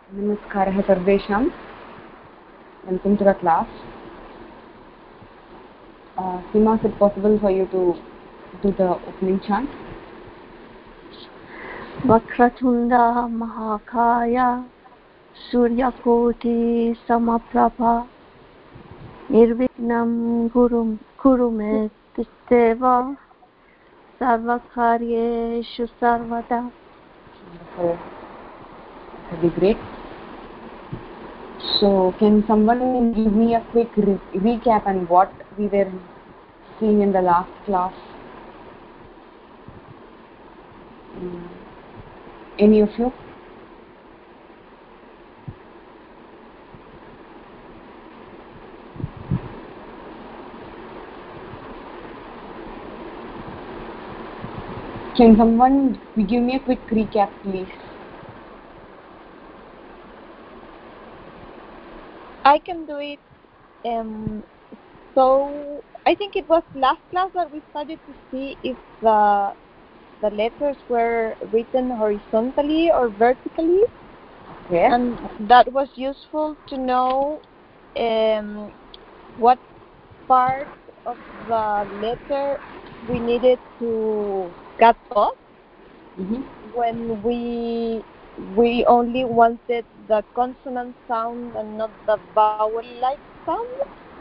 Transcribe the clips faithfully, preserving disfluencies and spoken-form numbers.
Namaskaraha sarvesham. Welcome to the class. Uh, Seema, is it possible for you to do the opening chant? Vakratunda Mahakaya Suryakoti Samaprabha Nirvignam Gurum Kurume Tisteva Sarvakaryeshu Sarvada. Wonderful. That would be great. So, can someone give me a quick re recap on what we were seeing in the last class? Um, any of you? Can someone give me a quick recap, please? I can do it. Um, so I think it was last class that we started to see if the the letters were written horizontally or vertically, Okay. and that was useful to know um, what part of the letter we needed to cut off Mm-hmm. when we we only wanted the consonant sound and not the vowel-like sound.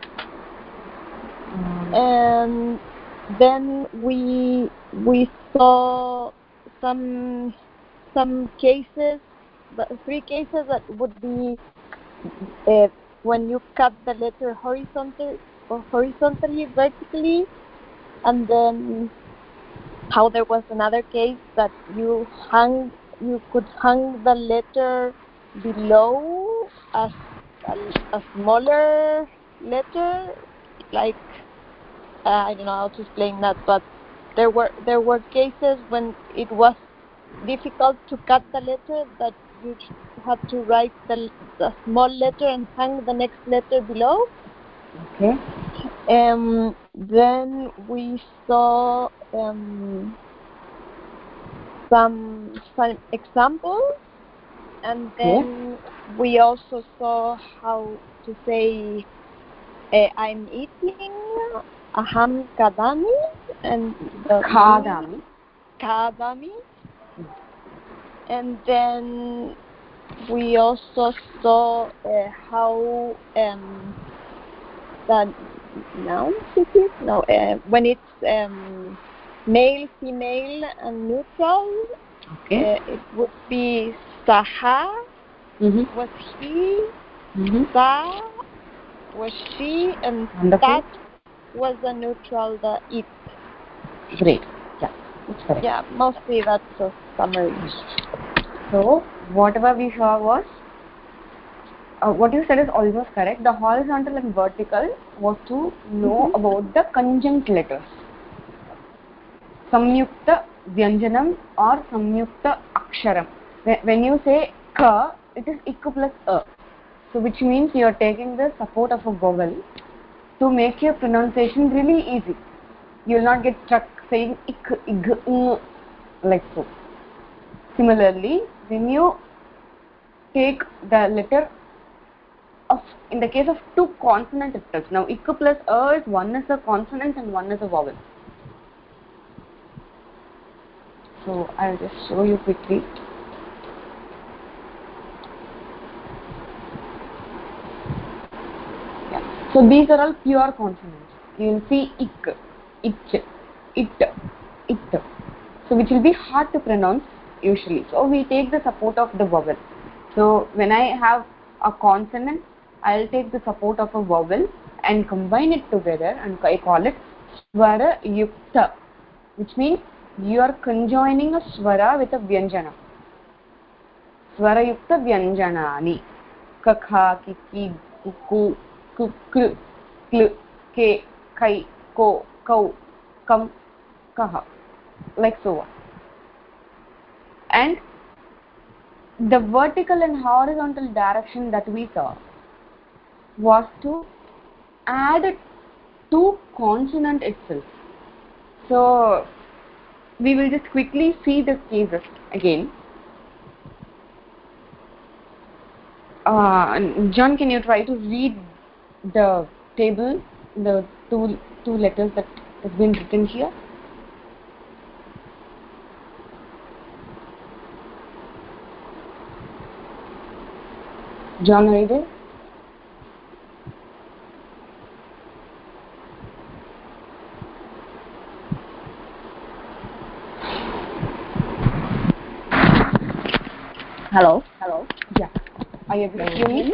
Um, And then we we saw some some cases, the three cases that would be uh, when you cut the letter horizontal or horizontally, vertically, and then how there was another case that you hung you could hang the letter below a, a, a smaller letter, like uh, I don't know how to explain that, but there were there were cases when it was difficult to cut the letter that you had to write the, the small letter and hang the next letter below. okay. Um, then we saw um, some some examples, and then we also saw how to say uh, I'm eating, aham kadami, and the Khadami. kadami. And then we also saw uh, how um, the noun is it? No, uh, when it's um, male, female, and neutral, Okay. uh, it would be saha Mm-hmm. was he, Mm-hmm. sa was she, and Wonderful. that was the neutral, the it. Great. Yeah, that's correct. Yeah, mostly that's a summary. So, whatever we saw was, uh, what you said is almost correct. The horizontal and vertical was to know Mm-hmm. about the conjunct letters. Samyukta Vyanjanam or Samyukta Aksharam. When you say ka, it is ik plus a. So, which means you are taking the support of a vowel to make your pronunciation really easy. You will not get stuck saying ik, ig, ng, like so. Similarly, when you take the letter of, in the case of two consonant itself, now ik plus a is one is a consonant and one is a vowel. So I will just show you quickly. Yeah. So these are all pure consonants. You will see ik, ich, it, it. So which will be hard to pronounce usually. So we take the support of the vowel. So when I have a consonant, I will take the support of a vowel and combine it together, and I call it swara yukta, which means you are conjoining a swara with a vyanjana. Swara yukta vyanjanani. Kakha, kiki, kuku, kukru, klu, ke, kai, ko, kau, kam, kaha. Like so on. And the vertical and horizontal direction that we saw was to add to consonant itself. So we will just quickly see the cases again. uh, John, can you try to read the table, the two two letters that has been written here? John, are you there? Hello. Hello. Yeah. Are you able to hear me?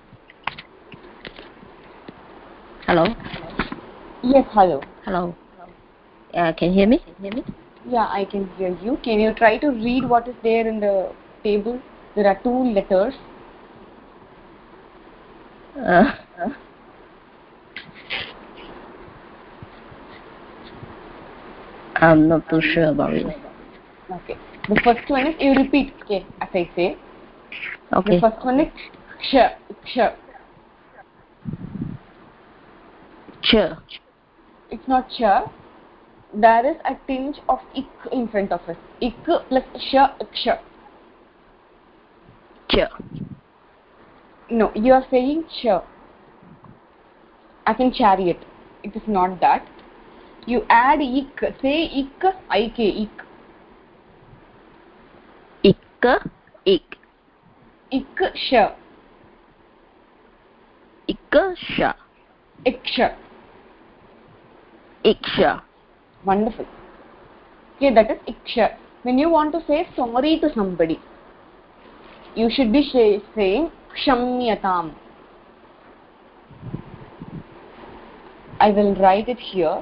Hello. Yes. Hello. Hello. Uh, can you hear me? Can you hear me? Yeah, I can hear you. Can you try to read what is there in the table? There are two letters. Uh, I'm not too sure about it. Okay. The first one is, you repeat, okay, as I say. Okay. The first one is ksha, ksha. Ch. It's not cha. There is a tinge of ik in front of it. Ik plus sha, ksha. Ch. No, you are saying cha. As in chariot. It is not that. You add ik. Say ik, ik, ik. Ik. Ik. Ik sha. Ik sha. Iksha. Iksha. Wonderful. Okay, that is iksha. When you want to say sorry to somebody, you should be say, saying kshamyatam. I will write it here.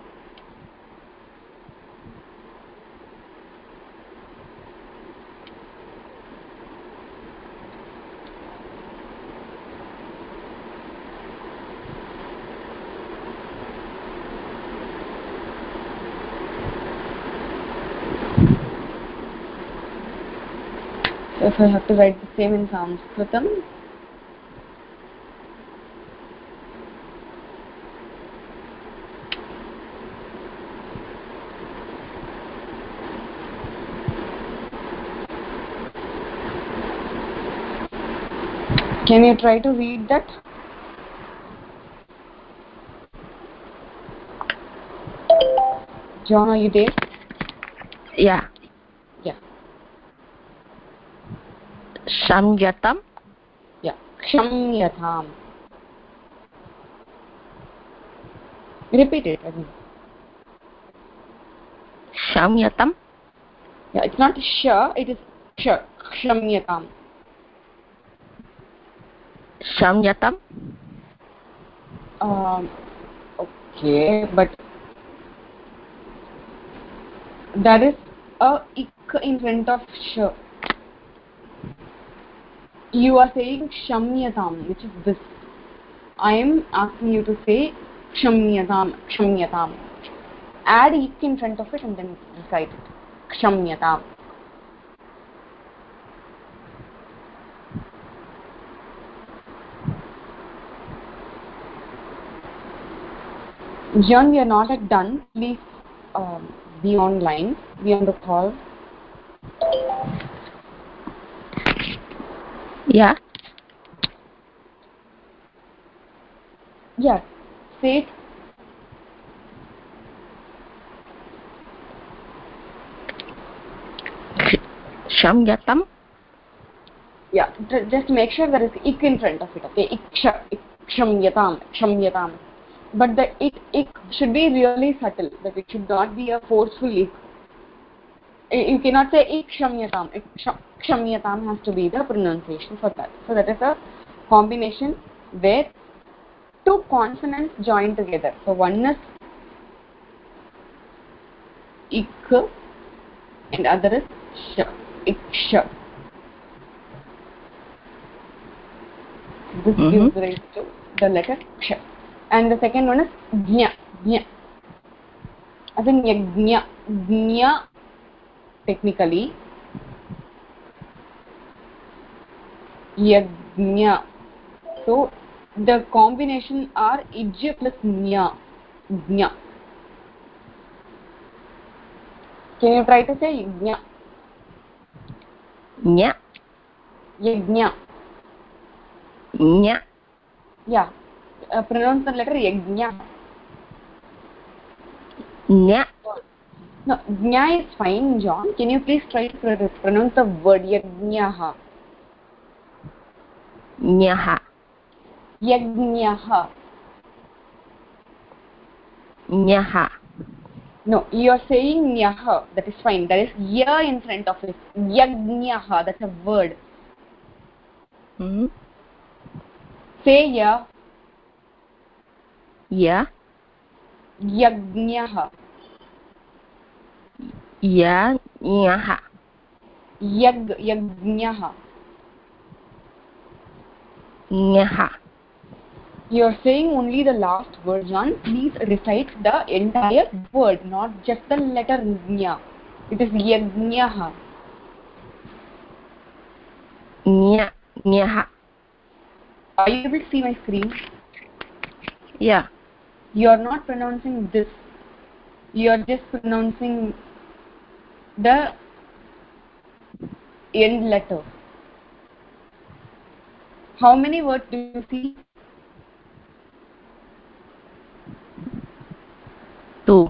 So if I have to write the same in Sanskritam, can you try to read that? John, are you there? Yeah. Yeah. Samyatam. Yeah. Kshamyatam. Repeat it again. Samyatam. Yeah, it's not sha, it is ksha. Kshamyatam. Samyatam. Um, okay, but there is a ik in front of sh. You are saying kshamyatam, which is this. I am asking you to say kshamyatam, kshamyatam. Add ik in front of it and then recite it. Kshamyatam. John, we are not yet done. Please um, be online, be on the call. Yeah. Yeah, say it. Samyatam. Yeah, just make sure there is ik in front of it. Okay, iksha, ikshamyatam, kshamyatam. But the ik, ik should be really subtle. That it should not be a forceful ik. You cannot say ik kshamyatam. Ik kshamyatam has to be the pronunciation for that. So that is a combination where two consonants join together. So one is ik and other is sh. Iksha. This mm-hmm. gives rise to the letter ksha. And the second one is jna. Jna. As in yajna. Jna technically. Yajna. So the combination are ij plus nya. Jna. Can you try to say yajna? Nya. Yajna. Nya. Yeah. Uh, pronounce the letter yajna. Nya. No, jna is fine, John. Can you please try to pr pronounce the word yajnaha? Nyaha. Yajnaha. Nyaha. No, you are saying nyaha. That is fine. There is ya in front of it. Yajnaha. That's a word. Hmm. Say ya. Ya. Yajnaha. Ya. Nyaha. Yag. Yajnaha. Nyaha. You are saying only the last word, John. Please recite the entire word, not just the letter nya. It is yajnaha. Nya. Nyaha. Are you able to see my screen? Yeah. You are not pronouncing this. You are just pronouncing the end letter. How many words do you see? Two.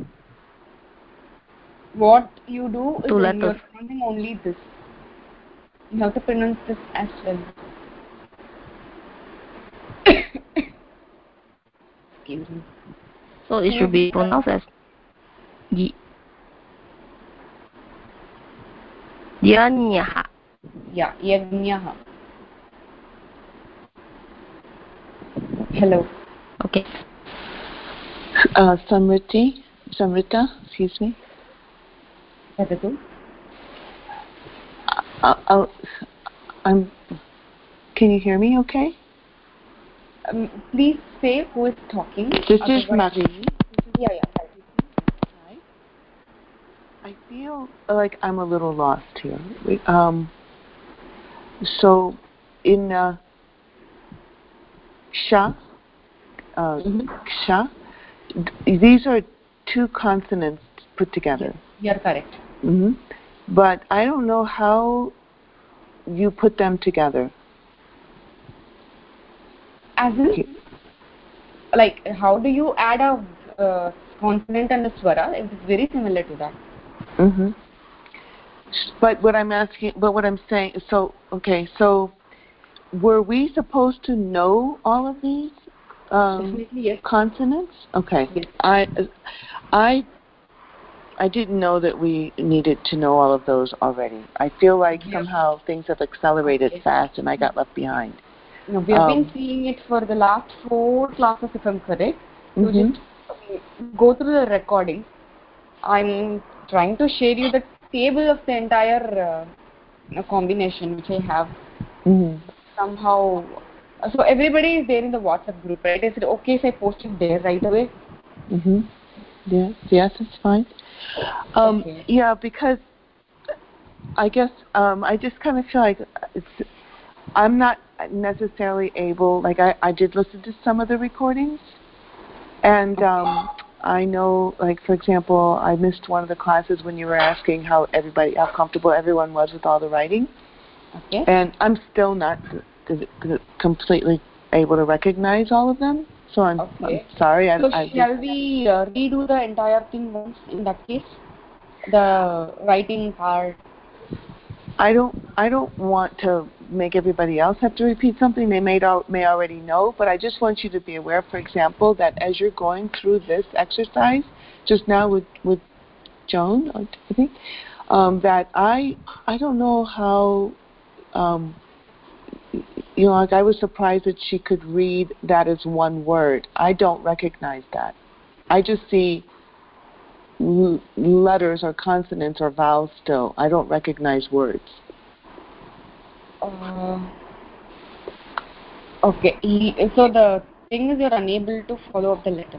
What you do is Two when you are letters. pronouncing only this. You have to pronounce this as well. Excuse me. So it Can should you be pronounced as y. Yanyaha. Yeah, yajnaha. Hello. Okay. Uh, Samriti, Samrita, excuse me. Patatu. Uh, uh, I'm. Can you hear me? Okay. Um, please say who is talking. This is Otherwise- Marie. Yeah, yeah. Hi. I feel like I'm a little lost here. Um. So, in uh, sha, uh, Mm-hmm. sha, d- these are two consonants put together. You are correct. hmm But I don't know how you put them together. As in, like, how do you add a uh, consonant and a swara? It is very similar to that. hmm But what I'm asking, but what I'm saying, so okay, so were we supposed to know all of these um, Definitely yes. consonants? Okay, Yes. I, I, I didn't know that we needed to know all of those already. I feel like Yeah. somehow things have accelerated Okay. fast, and I got left behind. No, we have Um, been seeing it for the last four classes, if I'm correct. So Mhm. just okay, go through the recording. I'm trying to share you the table of the entire uh, you know, combination which I have mhm. somehow. So everybody is there in the WhatsApp group, right? Is it okay if I post it there right away? Mhm. Yes. Yes, it's fine. Um, Okay. Yeah, because I guess um, I just kind of feel like it's. I'm not necessarily able. Like I, I did listen to some of the recordings, and um, I know, like for example, I missed one of the classes when you were asking how everybody, how comfortable everyone was with all the writing, Okay. and I'm still not c- c- completely able to recognize all of them. So I'm, Okay. I'm sorry. I, So I shall we uh, redo the entire thing once in that case? The writing part. I don't I don't want to make everybody else have to repeat something they may al- may already know, but I just want you to be aware, for example, that as you're going through this exercise just now with with Joan, I think, um, that I I don't know how um, you know, like I was surprised that she could read that as one word. I don't recognize that. I just see l- letters or consonants or vowels still. I don't recognize words. Uh, okay. E- So the thing is, you're unable to follow up the letter.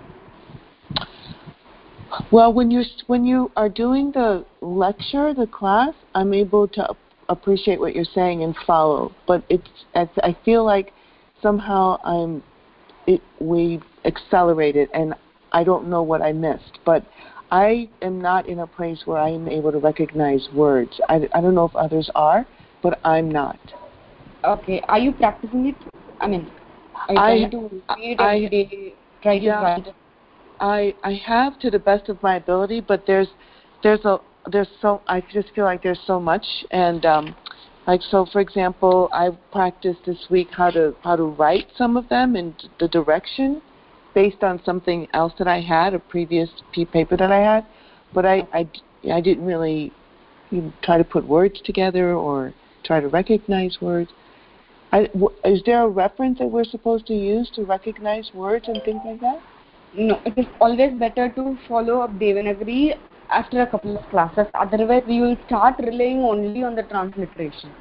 Well, when you when you are doing the lecture, the class, I'm able to appreciate what you're saying and follow. But it's, it's I feel like somehow I'm it, we've accelerated, and I don't know what I missed. But I am not in a place where I am able to recognize words. I, I don't know if others are, but I'm not. Okay. Are you practicing it? I mean, are you I- trying to read I- every day, try to yeah. write? I I have to the best of my ability, but there's there's a there's so I just feel like there's so much, and um, like so for example, I practiced this week how to how to write some of them and the direction based on something else that I had, a previous piece of paper that I had, but I I, I didn't really you know, try to put words together or try to recognize words. I, w- is there a reference that we're supposed to use to recognize words and things like that? No, it is always better to follow up Devanagari after a couple of classes. Otherwise, you will start relying only on the transliteration.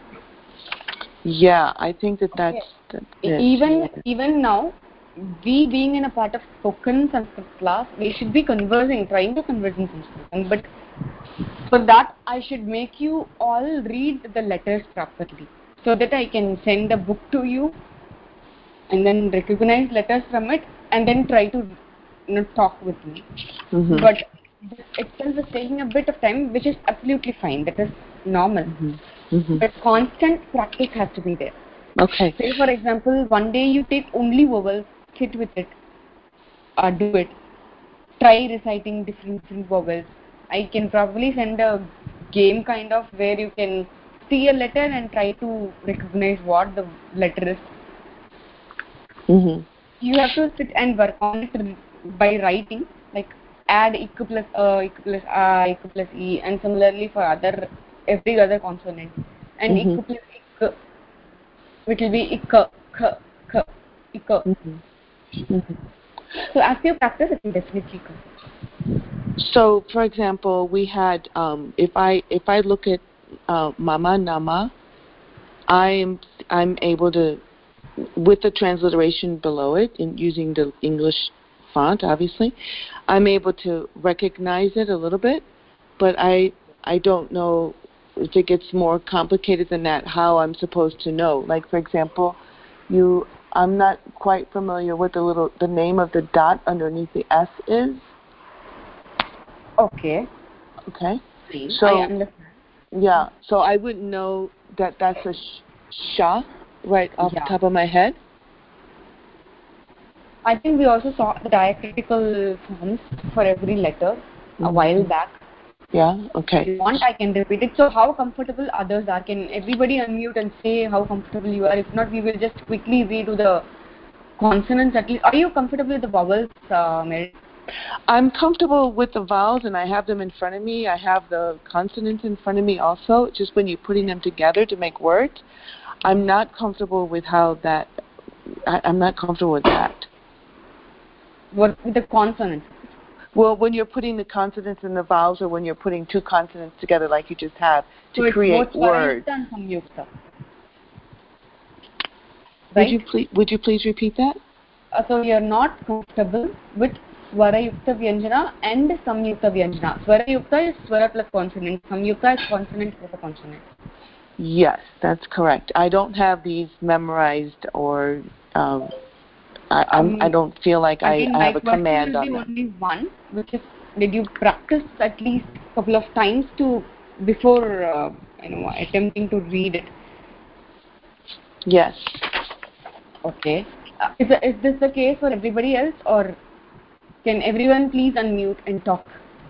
Yeah, I think that that's Okay. that, yes, even yeah. even now, we being in a part of spoken Sanskrit class, we should be conversing, trying to converse in Sanskrit. But for that, I should make you all read the letters properly, so that I can send a book to you, and then recognize letters from it, and then try to you know, talk with me. Mm-hmm. But this itself is taking a bit of time, which is absolutely fine. That is normal. Mm-hmm. Mm-hmm. But constant practice has to be there. Okay. Say, for example, one day you take only vowels, sit with it, uh, do it. Try reciting different, different vowels. I can probably send a game kind of where you can see a letter and try to recognize what the letter is. Mm-hmm. You have to sit and work on it by writing, like add ik plus a, ik plus a, ik plus e, and similarly for other every other consonant. And Mm-hmm. ik plus ik, which will be ik, k, k, ik. Mm-hmm. Mm-hmm. So as you practice, it will definitely come. So, for example, we had um, if I if I look at uh, Mama Nama, I'm I'm able to, with the transliteration below it and using the English font, obviously, I'm able to recognize it a little bit, but I I don't know if it gets more complicated than that, how I'm supposed to know. Like, for example, you I'm not quite familiar with the little the name of the dot underneath the S is. Okay. Okay. Please. So I understand. yeah, so I wouldn't know that that's a sh- sha right off Yeah. the top of my head. I think we also saw the diacritical forms for every letter Mm-hmm. a while back. Yeah. If Okay. you want, I can repeat it. So how comfortable others are? Can everybody unmute and say how comfortable you are? If not, we will just quickly read to the consonants at least. Are you comfortable with the vowels, uh, Mary? I'm comfortable with the vowels, and I have them in front of me. I have the consonants in front of me also. Just when you're putting them together to make words, I'm not comfortable with how that. I, I'm not comfortable with that. What with the consonants? Well, when you're putting the consonants and the vowels, or when you're putting two consonants together, like you just have, to So it's create both words. Swarayukta and Samyukta. Would Right? you please? Would you please repeat that? Uh, so you're not comfortable with Swarayukta Vyanjana and Samyukta Vyanjana. Swarayukta is Swara plus consonant. Samyukta is consonant plus a consonant. Yes, that's correct. I don't have these memorized, or um, I, I'm, Um, I don't feel like I, Again, I my have a question command will on be them. only one, which is, did you practice at least a couple of times to before uh, you know attempting to read it? Yes. Okay. Uh, is, is this the case for everybody else, or can everyone please unmute and talk?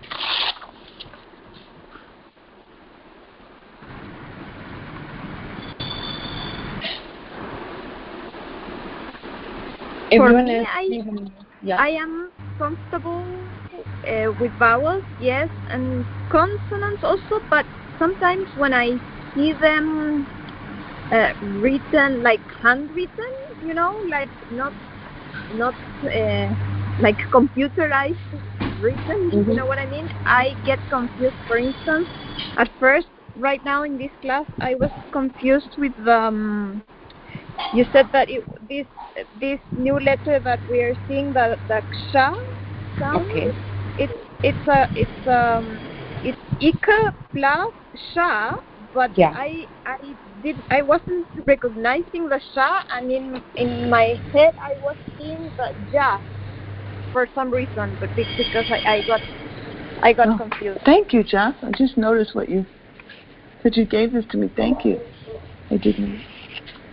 For Everyone me, else, I please unmute. Yeah. I am comfortable uh, with vowels, yes, and consonants also. But sometimes when I see them uh, written like handwritten, you know, like not not uh, like computerized written. Mm-hmm. You know what I mean? I get confused. For instance, at first, right now in this class, I was confused with um. You said that it, this this new letter that we are seeing, the the ksha sound, Okay. it's it's a it's um it's ika plus sha, but Yeah. I I did I wasn't recognizing the sha, and in in my head I was seeing the ja for some reason, but be- because I, I got I got Oh, confused. thank you, Jeff. I just noticed what you that you gave this to me. Thank you. I didn't.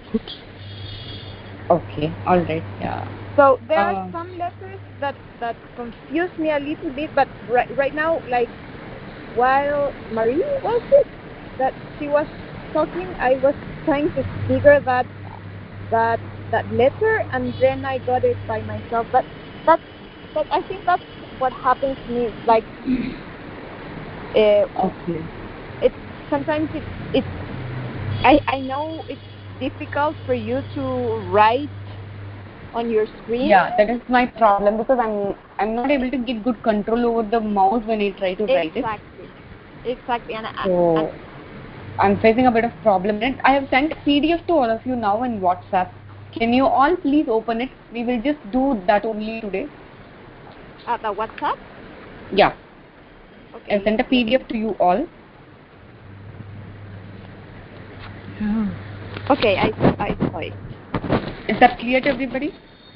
Oops. Okay, all right. Yeah. So there Uh, are some letters that that confuse me a little bit, but right right now, like while Marie was it that she was talking, I was trying to figure that that that letter, and then I got it by myself. But that's that I think that's what happens to me. Like uh, okay. it sometimes it's it's I I know it's difficult for you to write on your screen. Yeah, that is my problem because I'm I'm not able to get good control over the mouse when I try to write it. Exactly. Exactly. And, I, So and I'm facing a bit of problem in it. I have sent a P D F to all of you now in WhatsApp. Can you all please open it? We will just do that only today. uh, the WhatsApp. Yeah. Okay. I've sent a P D F to you all. Okay, I I saw it. Is that clear to everybody?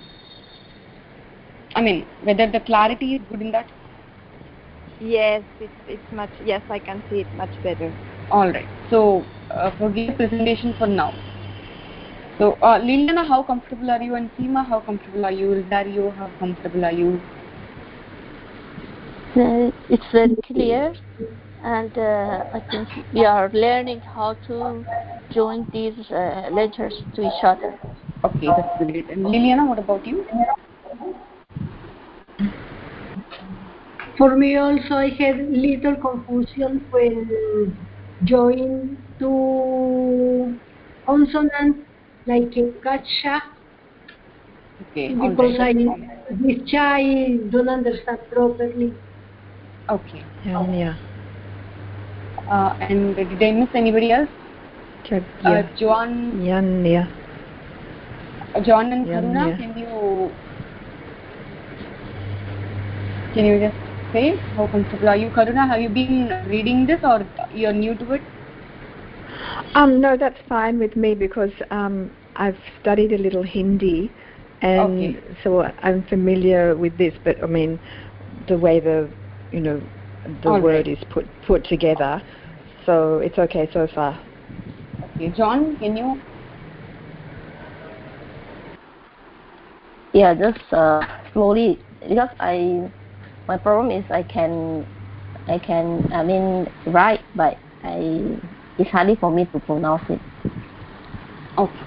I mean, whether the clarity is good in that? Yes, it's it's much. Yes, I can see it much better. All right. So, uh, forget the presentation for now. So, uh, Liliana, how comfortable are you? And Seema, how comfortable are you? Dario, how comfortable are you? Uh, it's very clear, and uh, I think we are learning how to join these uh, letters to each other. Okay, that's great. And Liliana, what about you? For me also, I had little confusion when joined two consonants like a kasha, Okay, all because right. I this child don't understand properly. Okay. Um, yeah. Uh, and did I miss anybody else? Chag- Uh, yeah. John, Yan, yeah. uh, John and Yan, Karuna, yeah. can you can you just say how comfortable are you? Karuna, have you been reading this or you're new to it? Um, no, that's fine with me because um, I've studied a little Hindi, and Okay. so I'm familiar with this. But I mean, the way the you know the All word right. is put put together, so it's okay so far. Okay, John, can you? Yeah, just uh, slowly, because I my problem is I can I can I mean write, but I it's harder for me to pronounce it. Okay.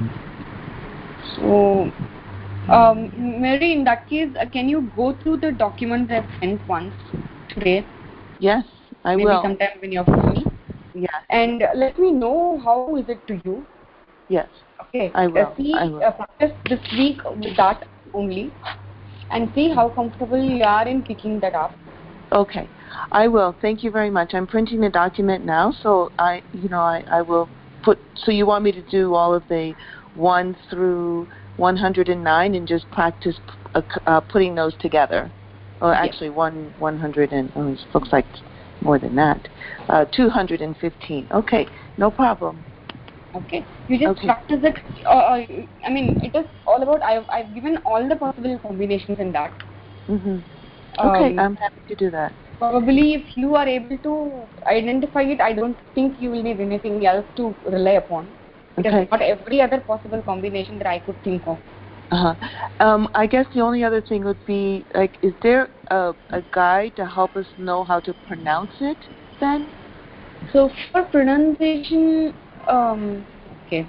So, um, Mary, in that case, uh, can you go through the document I've sent once today? Yes, I Maybe will. sometime when you're free. Yes, And let me know how is it to you. yes, Okay. I will. Uh, see, I will. uh, practice this week with that only, and see how comfortable you are in picking that up. Okay, I will. Thank you very much. I'm printing the document now, so I, you know, I, I will put. So you want me to do all of the one through one hundred nine and just practice uh, uh, putting those together, or Yes. actually one one hundred and oh, it looks like more than that, uh, two hundred and fifteen. Okay, no problem. Okay, you just Okay. practice it. Uh, I mean, it is all about. I've I've given all the possible combinations in that. Mhm. Okay, Um, I'm happy to do that. Probably, if you are able to identify it, I don't think you will need anything else to rely upon. It Okay. is not every other possible combination that I could think of. Uh-huh. Um, I guess the only other thing would be, like, is there a, a guide to help us know how to pronounce it then? So for pronunciation, um, okay,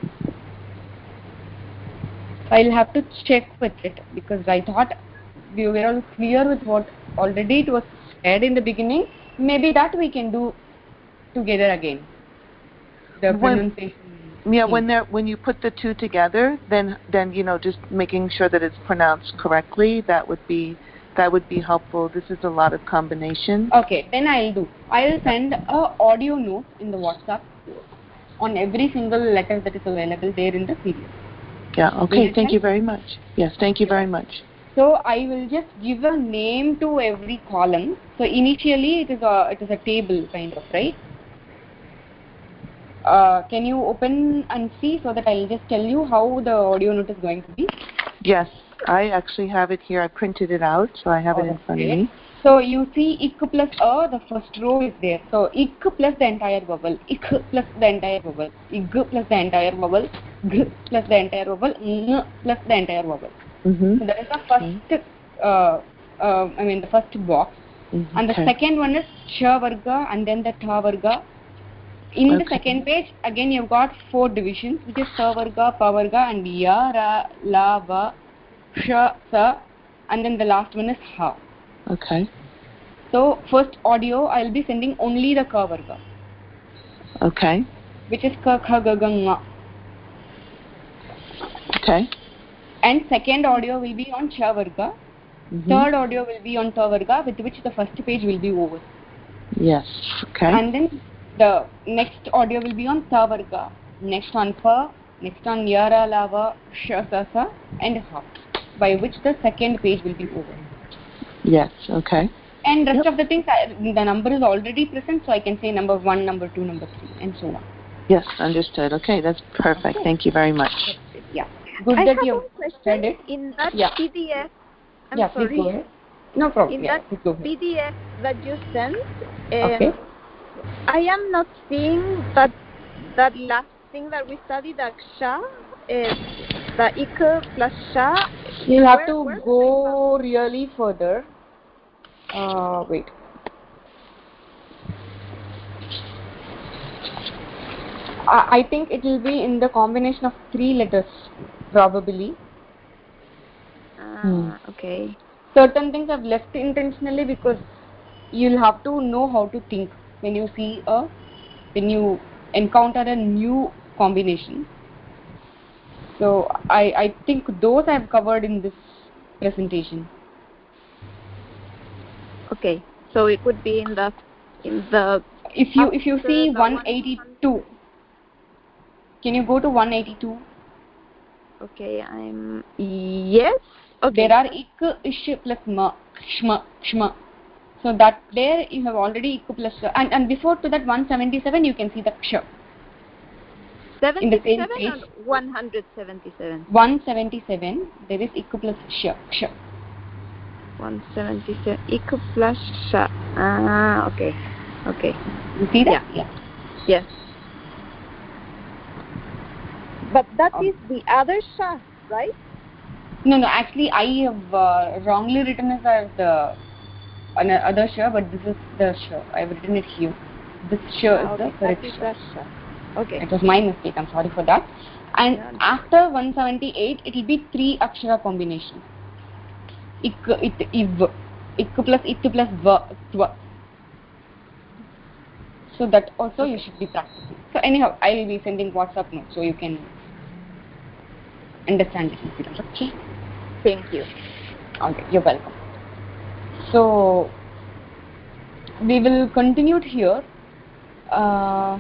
I'll have to check with it because I thought we were all clear with what already it was said in the beginning. Maybe that we can do together again. The When, pronunciation. yeah, thing. when they're when you put the two together, then then you know just making sure that it's pronounced correctly. That would be that would be helpful. This is a lot of combination. Okay, then I'll do. I'll send a audio note in the WhatsApp on every single letter that is available there in the P D F. Yeah. Okay. Will Thank you you very much. Yes. Thank you very much. So I will just give a name to every column. So initially it is a it is a table kind of, right? Uh, can you open and see so that I'll just tell you how the audio note is going to be? Yes, I actually have it here. I printed it out, so I have it in front of me. So you see ik plus a, the first row is there. So ik plus the entire vowel, ik plus the entire vowel, ig plus the entire vowel, g plus the entire vowel, n plus the entire vowel. Mm-hmm. So that is the first, uh, uh, I mean the first box. Mm-hmm. And the okay. second one is cha varga and then the tha varga. In okay. the second page, again you've got four divisions, which is sa varga, pa varga, and ya, ra, la, va, sha, sa, and then the last one is ha. Okay. So first audio, I'll be sending only the ka varga. Okay. Which is ka, kha, ga, ga, nga. Okay. And second audio will be on cha varga. Mm-hmm. Third audio will be on ta varga, with which the first page will be over. Yes. Okay. And then the next audio will be on ta varga, next on pa, next on ya, ra, la, va, sha, sa, sa, and ha, by which the second page will be over. Yes. Okay. And rest yep. of the things, I, the number is already present, so I can say number one, number two, number three, and so on. Yes, understood. Okay, that's perfect. Okay. Thank you very much. Yeah. Good I that have you one question. Read it. In that yeah. P D F, I'm yeah, sorry. Please go ahead. No problem. In yeah, that P D F that you sent, um, okay. I am not seeing that that last thing that we studied, the ksha, is the ik plus sha. You'll have where, to where go really further. Uh, wait. I, I think it will be in the combination of three letters, probably. Uh, hmm. Okay. Certain things I've left intentionally because you'll have to know how to think when you see a, when you encounter a new combination. So I, I think those I've covered in this presentation. Okay, so it would be in the in the. If you if you see one eighty-two, can you go to one eighty-two? Okay, I'm yes. Okay. There are ik, ish plus ma, shma, shma. So that there you have already ik plus and and before to that one seventy-seven you can see the ksha. seventy-seven or one seventy-seven? one seventy-seven. There is ik plus ksha. ksha. one seventy-seven. Ik plus sha. Ah, okay. Okay. You see that? Yeah. yeah. Yes. But that um, is the other sha, right? No, no. Actually, I have uh, wrongly written it as the other sha, but this is the sha. I have written it here. This sha ah, is okay. the correct sha. Okay. It was my mistake. I'm sorry for that. And yeah. after one seventy-eight, it will be three akshara combination. Ik, it, iv. Ik plus it plus va, tva. So that also okay. you should be practicing. So anyhow, I will be sending WhatsApp notes so you can understand it easily. Okay. Thank you. Okay, you're welcome. So we will continue it here. Uh,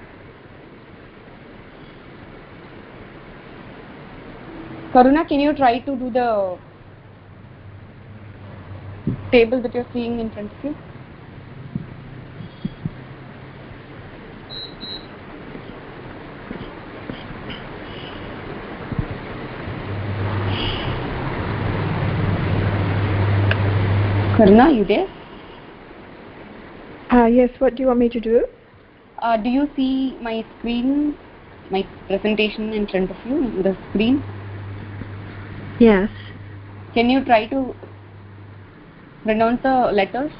Karuna, can you try to do the table that you're seeing in front of you? Karuna, you there? Uh, yes, what do you want me to do? Uh, do you see my screen, my presentation in front of you, the screen? Yes. Can you try to pronounce the letters?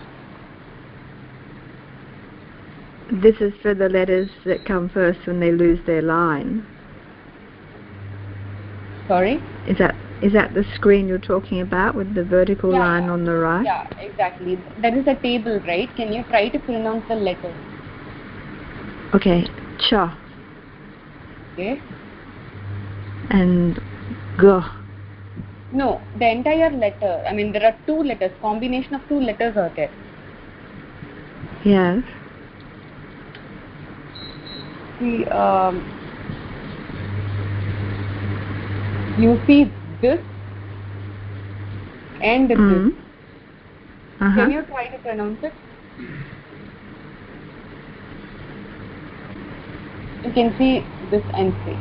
This is for the letters that come first when they lose their line. Sorry? Is that is that the screen you're talking about with the vertical yeah, line on the right? Yeah, exactly. That is a table, right? Can you try to pronounce the letters? Okay, cha. Okay. And g. No, the entire letter. I mean, there are two letters. Combination of two letters are there. Yes. See, um, you see this and mm. this. Uh-huh. Can you try to pronounce it? You can see this and say.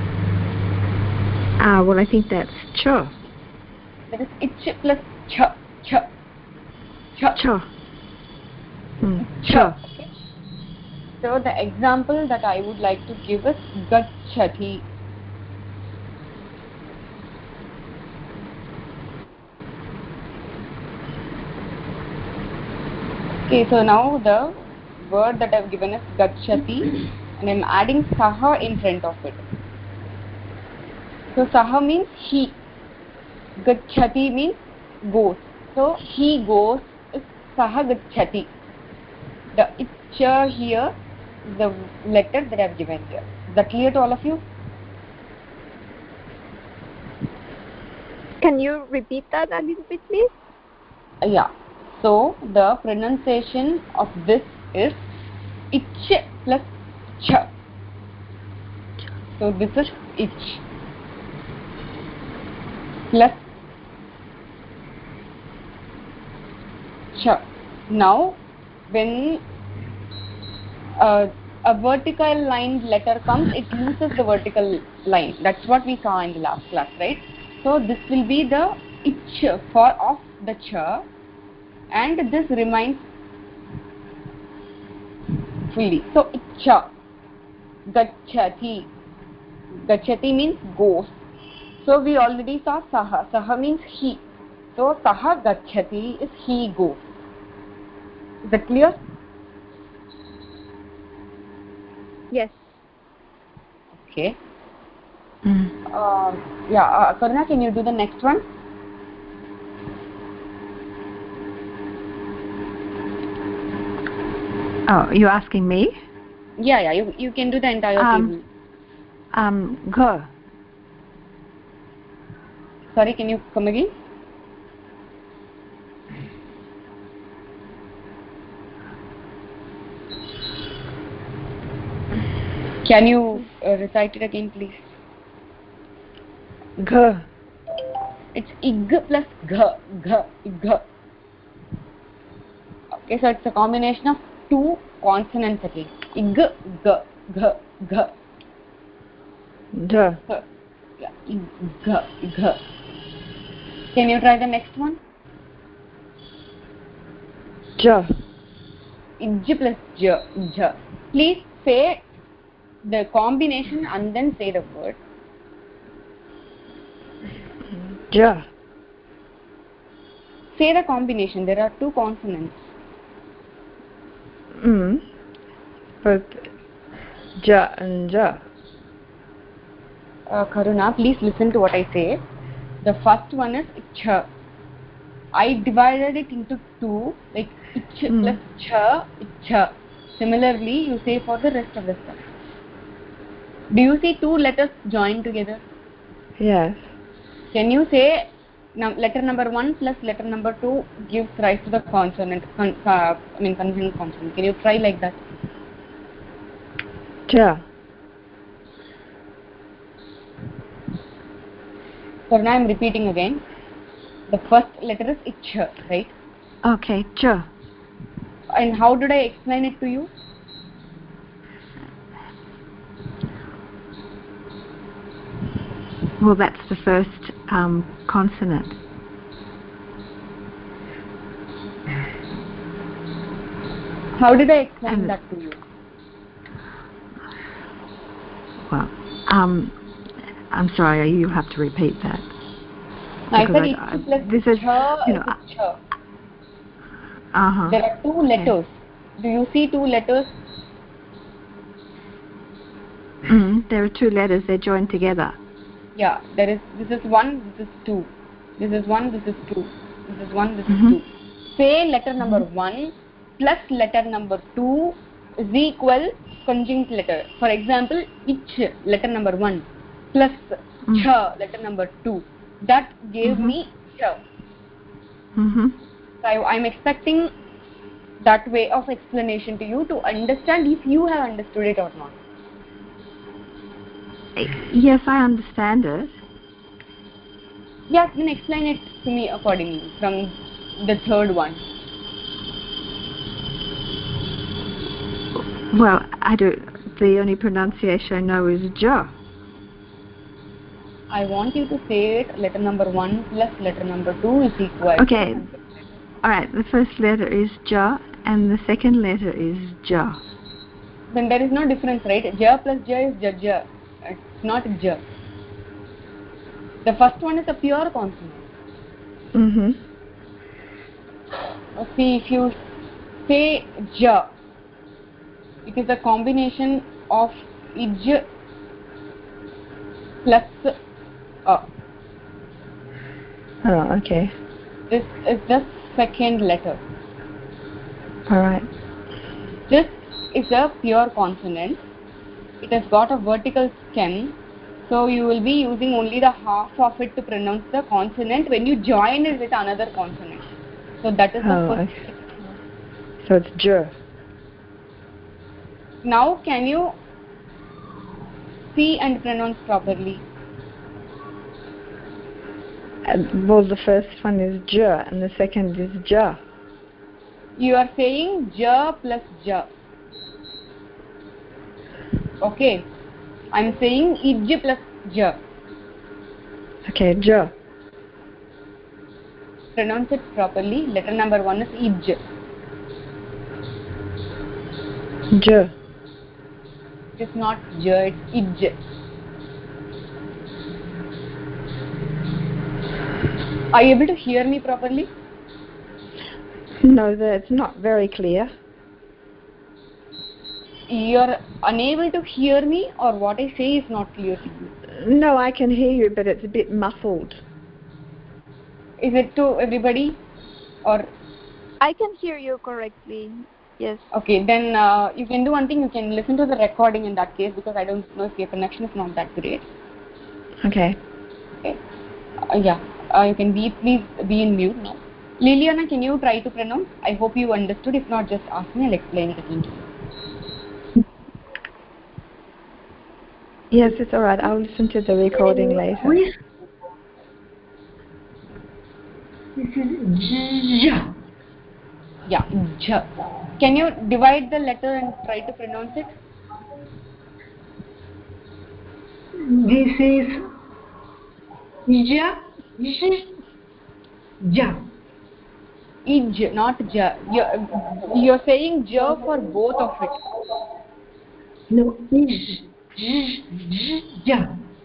Ah, well, I think that's cha. That is ich plus cha. ch. Ch. Ch. Mm. Ch. Ch. Okay. So the example that I would like to give is gacchati. Okay, so now the word that I've given is gacchati and I'm adding saha in front of it. So saha means he, gacchati means goes. So he goes is saha gacchati. The itcha here is the letter that I've given here. Is that clear to all of you? Can you repeat that a little bit, please? Uh, yeah. So the pronunciation of this is ich plus ch. So this is ich plus ch. Now when uh, a vertical line letter comes, it loses the vertical line. That's what we saw in the last class, right? So this will be the ich for of the ch, and this remains fully. So icha, gacchati. Gacchati means goes. So we already saw saha. Saha means he. So saha gacchati is he goes. Is that clear? Yes. Okay. Mm. Uh, yeah, uh, Karuna, can you do the next one? Oh, you're asking me? Yeah, yeah, you, you can do the entire Um, table. Um, G. Sorry, can you come again? Can you uh, recite it again, please? G. It's ig plus g, g, ig. Okay, so it's a combination of two consonants again. Ig, g, g, g. D. Yeah, ig, g, g. Can you try the next one? J. Ij plus j, j. Please say the combination and then say the word. J. Say the combination. There are two consonants. Mm. Both J and J. Uh, Karuna, please listen to what I say. The first one is ch. I divided it into two, like ich Mm. plus ch, ich. Similarly, you say for the rest of the stuff. Do you see two letters joined together? Yes. Can you say num letter number one plus letter number two gives rise to the consonant? Con uh, I mean consonant consonant. Can you try like that? J. So now I am repeating again. The first letter is ich, right? Okay, J. And how did I explain it to you? Well, that's the first um, consonant. How did I explain And- that to you? Well, um, I'm sorry, you have to repeat that. I Because said I- ich I- plus this is, ch you know, is ch. Uh-huh. There are two letters. Do you see two letters? Mm, there are two letters, they're joined together. Yeah, there is. This is one, this is two. This is one, this is two. This is one, this Mhm. is two. Say letter number one plus letter number two is equal conjunct letter. For example, ich, letter number one, plus Mm. ch, letter number two. That gave Mhm. me ch. Mm-hmm. So I, I'm expecting that way of explanation to you to understand if you have understood it or not. Yes, I understand it. Yeah, then explain it to me accordingly from the third one. Well, I do. The only pronunciation I know is J. I want you to say it letter number one plus letter number two is equal Okay. to one hundred. All right, the first letter is ja and the second letter is ja. Then there is no difference, right? Ja plus ja is ja ja. It's not ja. The first one is a pure consonant. Mm-hmm. See, if you say ja, it is a combination of ij plus a. Oh, okay. This is the second letter. All right. This is a pure consonant. It has got a vertical stem, so you will be using only the half of it to pronounce the consonant when you join it with another consonant. So that is the Oh, first. okay. So it's j. Now can you see and pronounce properly? Uh, well, the first one is j and the second is ja. You are saying ja plus ja. Okay. I'm saying ij plus ja. Okay, ja. Pronounce it properly. Letter number one is ij. J. It is not ja, it's ij. Are you able to hear me properly? No, that's not very clear. You're unable to hear me, or what I say is not clear to you? No, I can hear you, but it's a bit muffled. Is it to everybody, or? I can hear you correctly. Yes. Okay, then uh, you can do one thing. You can listen to the recording in that case, because I don't know if your connection is not that great. Okay. Okay. Uh, yeah. Uh, you can be please be in mute now. Liliana, can you try to pronounce? I hope you understood. If not, just ask me. I'll explain it again to you. Yes, it's all right. I'll listen to the recording later. With this is ja. Yeah, ja. Can you divide the letter and try to pronounce it? This is ja. This is ja. Ij, not ja. You're, you're saying ja for both of it. No, is j, j, ja.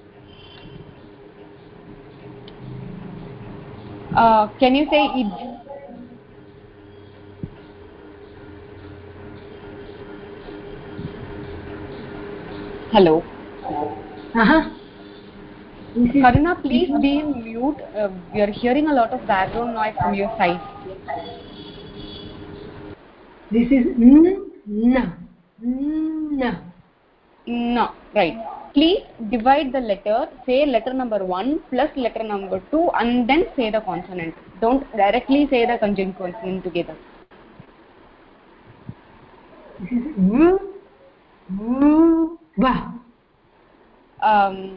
Uh, can you say ij? Hello. Uh-huh. This is Karuna, please be in mute. Uh, we are hearing a lot of background noise from your side. This is n, na, na. No, right. Please divide the letter. Say letter number one plus letter number two, and then say the consonant. Don't directly say the conjunct consonant together. This is v, v, va. Um,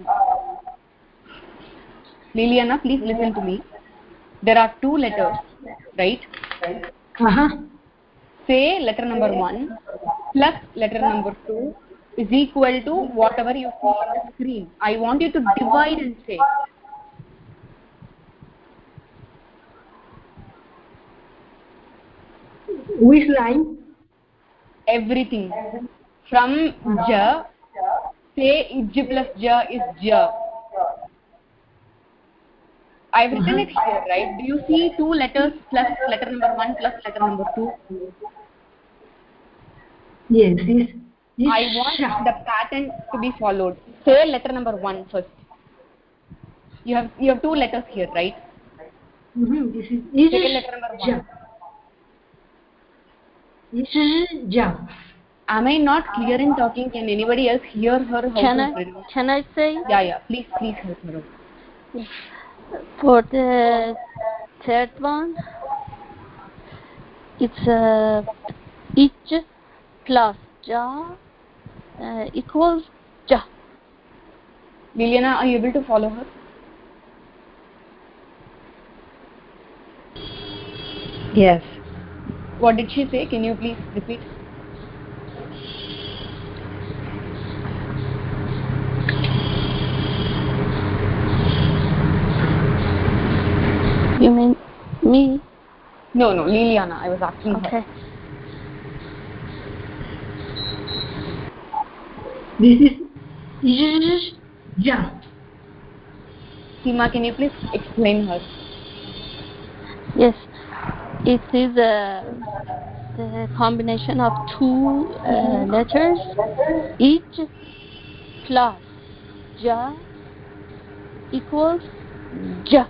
Liliana, please listen to me. There are two letters, right? Uh-huh. Say letter number one plus letter number two is equal to whatever you see on the screen. I want you to divide and say. Which line? Everything. From ja, say ij plus ja is ja. I've written Uh-huh. it here, right? Do you see two letters plus letter number one plus letter number two? Yes, this, this I want sha. the pattern to be followed. Say letter number one first. You have you have two letters here, right? Mm-hmm. This is is Say letter number one. ja. This is ja. Am I not clear in talking? Can anybody else hear her how Can to I pronounce? can I say? Yeah, yeah. Please, please help her out. For the third one, it's uh, ich plus ja uh, equals ja. Liliana, are you able to follow her? Yes. What did she say? Can you please repeat? You mean me? No, no, Liliana. I was asking her. Okay. This is j, ja. Seema, can you please explain her? Yes, it is a the combination of two uh, letters, each plus ja equals ja.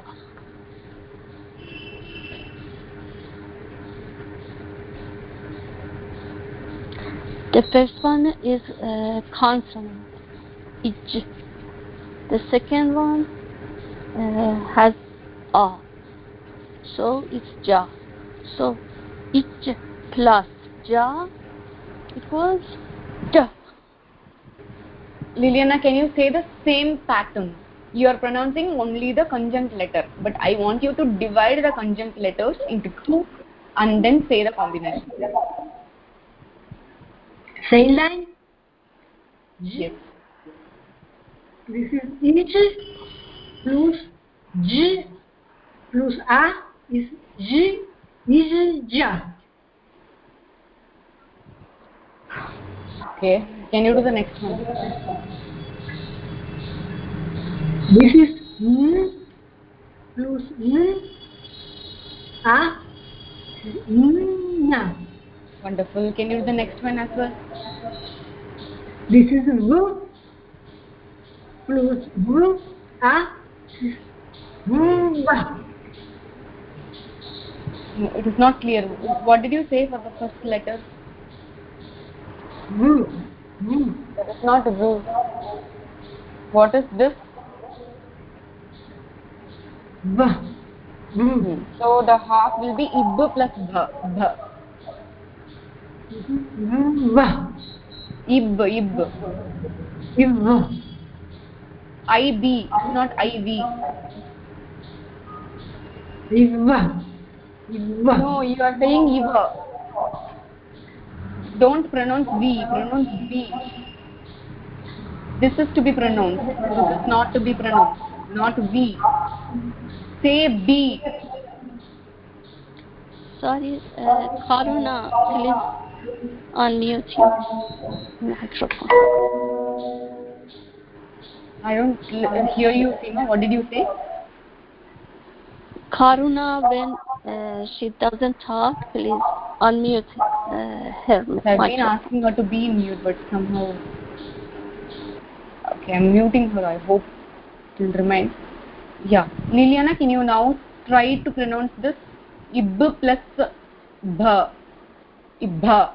The first one is a consonant, ich. The second one uh, has a, so it's ja. So ich plus ja equals ja. Liliana, can you say the same pattern? You are pronouncing only the conjunct letter, but I want you to divide the conjunct letters into two and then say the combination. Same line. Yes. This is ich plus j plus a is j is ja. Okay. Can you do the next one? This is n plus n a is na. Wonderful. Can you do the next one as well? This is v plus v a is va. No, it is not clear. What did you say for the first letter? V v That is not V. What is this? v v Hmm. So the half will be ib plus bh. Bh. va. Ib, ib. Iv I B. It's not I V. iva iva. No, you are saying iva. Don't pronounce V. Pronounce B. This is to be pronounced. This is not to be pronounced. Not V. Say B. Sorry, uh, Karuna, please unmute your microphone. I don't l- hear you, Seema. What did you say? Karuna, when uh, she doesn't talk, please unmute uh, her I've been microphone. asking her to be in mute, but somehow. Okay, I'm muting her. I hope it will remain. Yeah. Liliana, can you now try to pronounce this? Ib plus bha. Ibha.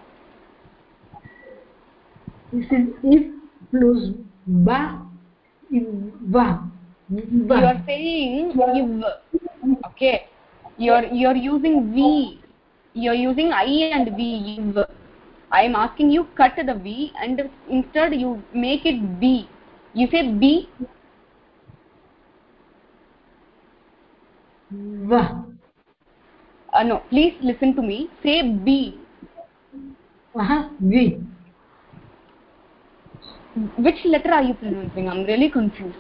This is if plus ba iva. You are saying iv. Okay. You're you're using V. You're using I and V. Iv. I am asking you cut the V and instead you make it B. You say B. Va. Uh, no, please listen to me. Say B. Aha, V. Which letter are you pronouncing? I'm really confused.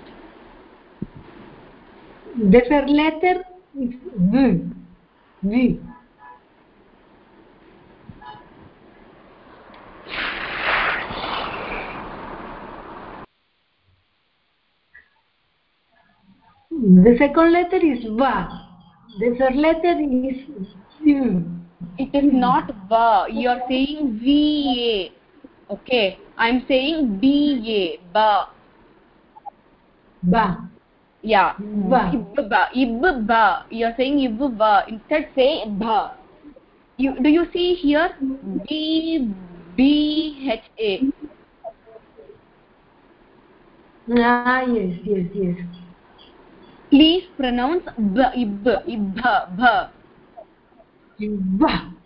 The third letter is V. V. The second letter is Va. The third letter is V. It is not Va. You are saying V A. Okay. I'm saying B A. Ba. Ba. Yeah. Va. Ibba. Ibba. You are saying Ibba. Instead say Bha. You, do you see here? B B H A. Ah, yes, yes, yes. Please pronounce B. Ib. Ibba. Bha. Va.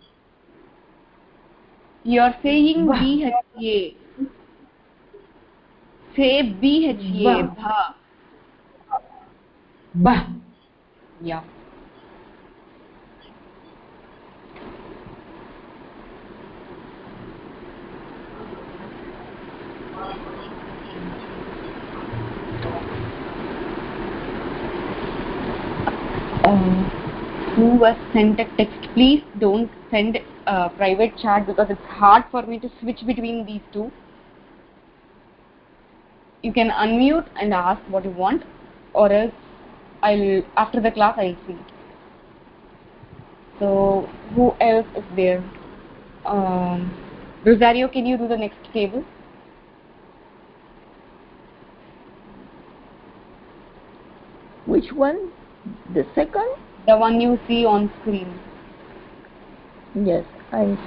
You are saying Va. B H A. Say B H A. Va. Bha. Ba. Yeah. Um, who has sent a text, please don't send a private chat because it's hard for me to switch between these two. You can unmute and ask what you want, or else I'll after the class I'll see. So who else is there? Um, Rosario, can you do the next table? Which one? The second? The one you see on screen. Yes, I.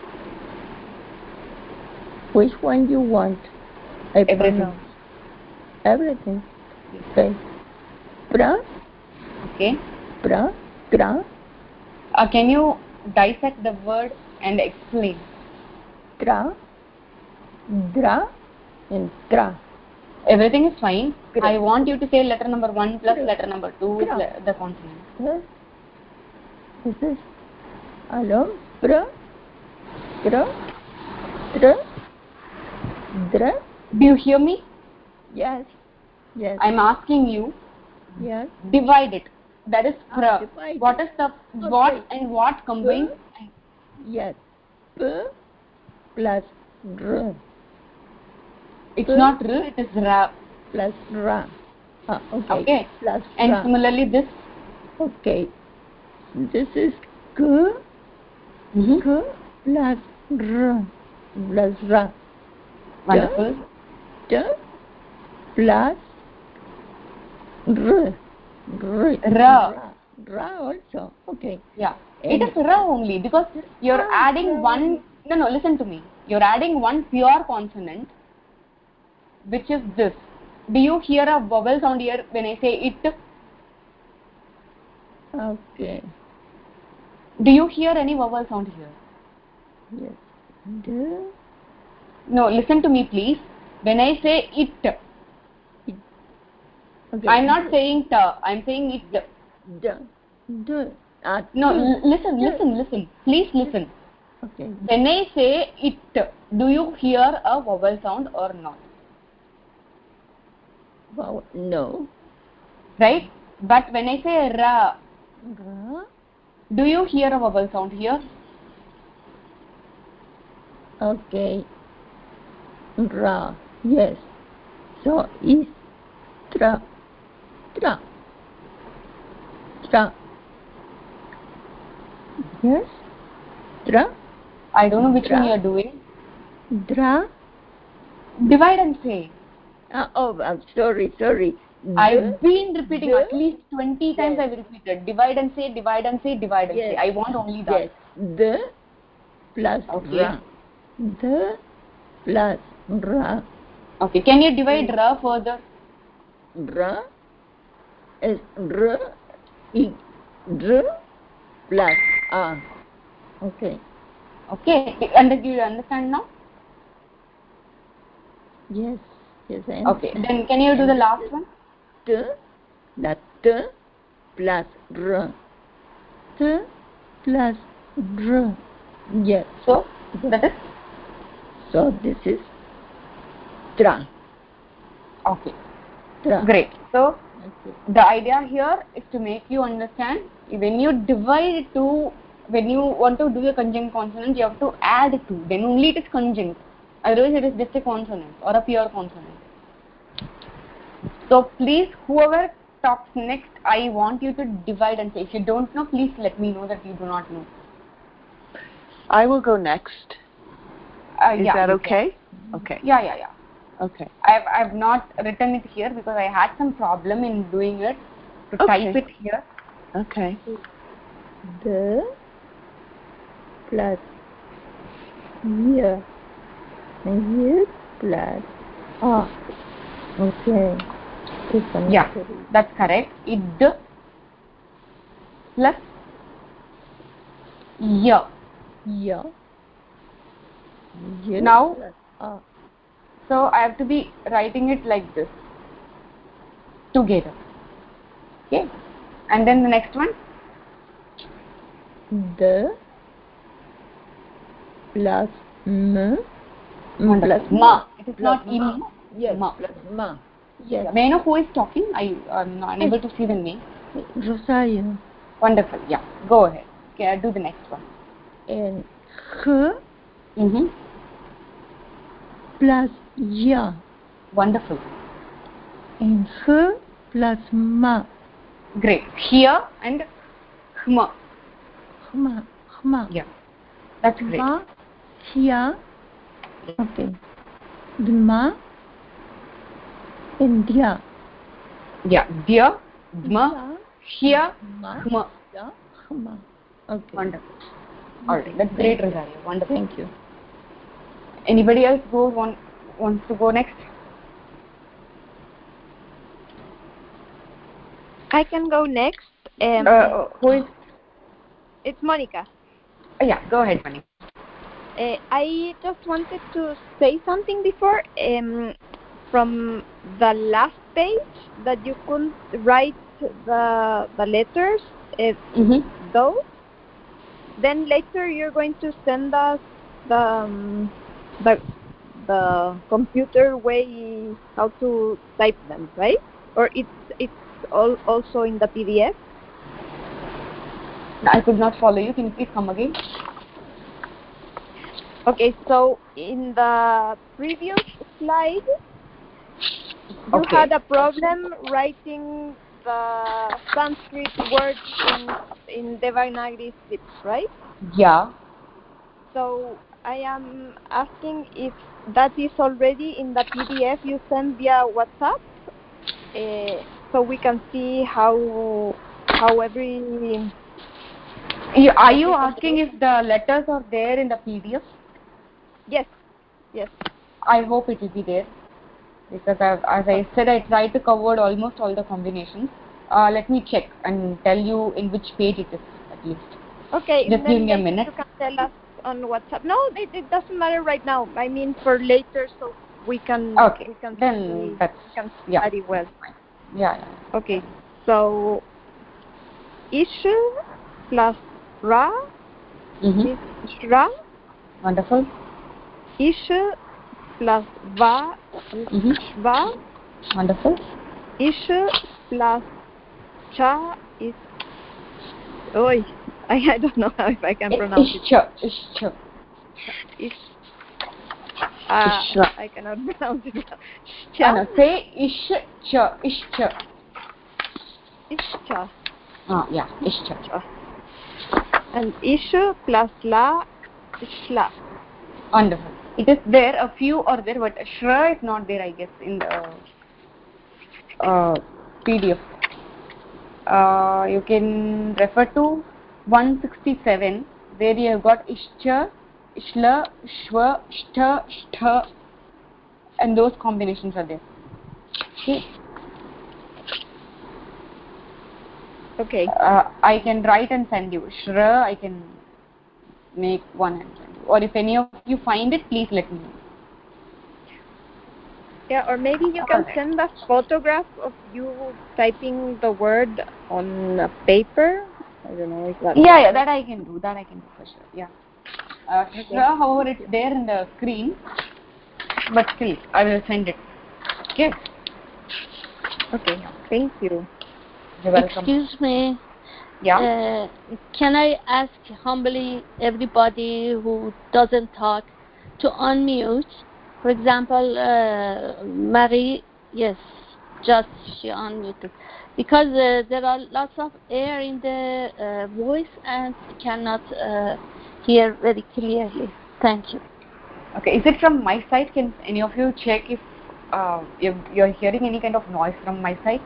Which one you want? I Everything. pronounce. Everything. Okay. Pra. Okay. Pra. Gra. Uh, can you dissect the word and explain? Tra. Dra. And tra. Everything is fine. Gra. I want you to say letter number one plus Gra. letter number two with Gra. le- the consonant. Yes. This is alum. Pra. Gra. Tra. Dra. Do you hear me? Yes. Yes. I'm asking you. Yes. Divide it. That is Ah, pra. divide What it. is the Okay. what and what combined? Yes. P plus R. It's P not r. It is ra. plus ra. Ah, okay. Okay. Plus And ra. similarly this. Okay. This is k, Mm-hmm. k plus r plus ra. Wonderful. T plus r. R. Ra. Ra also. Okay. Yeah. And it is ra only because you're Ah, adding ra. one. No, no. Listen to me. You're adding one pure consonant, which is this. Do you hear a vowel sound here when I say it? Okay. Do you hear any vowel sound here? Yes. D. No, listen to me please. When I say it, Okay. I'm not saying ta, I'm saying it. D. D. Ah, No, t. l- listen, D. listen, listen. Please listen. Okay. When I say it, do you hear a vowel sound or not? Well, no. Right? But when I say ra, Ra. do you hear a vowel sound here? Okay. Ra. Yes. So is tra. Tra. Tra. Yes. Tra. I don't know which Ra. one you are doing. Dra. Divide and say. Ah, oh, I'm sorry, sorry. I've been repeating D. at least twenty times. Yes. I've repeated. Divide and say, divide and say, divide and Yes. say. I want only that. Yes. The plus Okay. ra. The plus ra. Okay. Can you divide ra further? Ra is r i r plus a. Okay. Okay. And do you understand now? Yes. Yes. I Okay. understand. Then can you do the last one? T, the t plus r. T plus r. Yes. So that is So this is tra. okay. Tra. Great. So Okay. the idea here is to make you understand when you divide to when you want to do a conjunct consonant, you have to add two. Then only it is conjunct. Otherwise, it is just a consonant or a pure consonant. So please, whoever talks next, I want you to divide and say. If you don't know, please let me know that you do not know. I will go next. Uh, Is yeah, that you okay? can. Okay. Yeah, yeah, yeah. Okay. I've I've not written it here because I had some problem in doing it to Okay. type it here. Okay. The plus year and year plus ah. Okay. It's Yeah, unnecessary. that's correct. Id plus ya. Yeah. Year Now, plus ah. so I have to be writing it like this together. Okay, and then the next one. The plus m, m Wonderful. plus Ma. It is plus not im. Yes, Ma. plus ma. Yes. Yeah. May I know who is talking? I am unable to see the name. Rosario. Wonderful. Yeah. Go ahead. Okay, do the next one. And H Mm-hmm. plus ya. Wonderful. And H plus ma. Great. Here and hma. Hma. Hma. Yeah. That's great. Va. Hia. Okay. Dma. And dia. Yeah. Dia, dma, here, Ma. hma. Ya. Hma. Okay. Wonderful. All right. That's great, Rosario. Wonderful. Thank you. Anybody else go want wants to go next? I can go next. Um, Uh, who is? it's Monica. Uh, yeah. Go ahead, Mani. Uh, I just wanted to say something before. Um, from the last page that you couldn't write the the letters, uh, Mm-hmm. those. Then later you're going to send us the um, the the computer way how to type them, right? Or it's it's all also in the P D F. I could not follow you. Can you please come again? Okay, so in the previous slide, you Okay. had a problem writing the Sanskrit words in in Devanagari script, right? Yeah. So I am asking if that is already in the P D F you send via WhatsApp, uh, so we can see how how every. You, are you asking if the letters are there in the P D F? Yes, yes. I hope it will be there, because I've, as I said, I tried to cover almost all the combinations. Uh, let me check and tell you in which page it is at least. Okay, Just then give me a later minute. you can tell us on WhatsApp. No, it, it doesn't matter right now. I mean for later, so we can Okay, we can then study, that's we can yeah. study well. Yeah, yeah. Okay, so Ishu plus Ra Mm-hmm. is Shra. Wonderful. Ishu plus Va is Mm-hmm. Shva. Wonderful. Ishu plus Cha is. Oi, I, I don't know how if I can pronounce it. Ishcha. Ishcha. Ish. Uh, Ishra. I cannot pronounce it. Ah, no, Cha. say ishcha. Ishcha. Ishcha. Ah, yeah. Ishcha. And Ishu plus La is Shla. Wonderful. It is there. A few are there, but Shra is not there, I guess, in the uh, P D F. Uh, you can refer to one sixty-seven, where you have got Ishcha, Ishla, Shwa, Shtha, Shtha, and those combinations are there. Okay. Okay. Uh, I can write and send you. Shra, I can make one and send you. Or if any of you find it, please let me know. Yeah, or maybe you can send a photograph of you typing the word on a paper. I don't know if that. Yeah, yeah, that I can do. That I can do for sure. Yeah. Uh, Okay. Shra, however, it's there in the screen, but still, I will send it. Okay. Okay. Thank you. You're welcome. Excuse me. Yeah. Uh, can I ask humbly everybody who doesn't talk to unmute? For example, uh, Marie, yes, just she unmuted. Because uh, there are lots of air in the uh, voice and cannot uh, hear very clearly. Thank you. Okay. Is it from my side? Can any of you check if uh, you're, you're hearing any kind of noise from my side?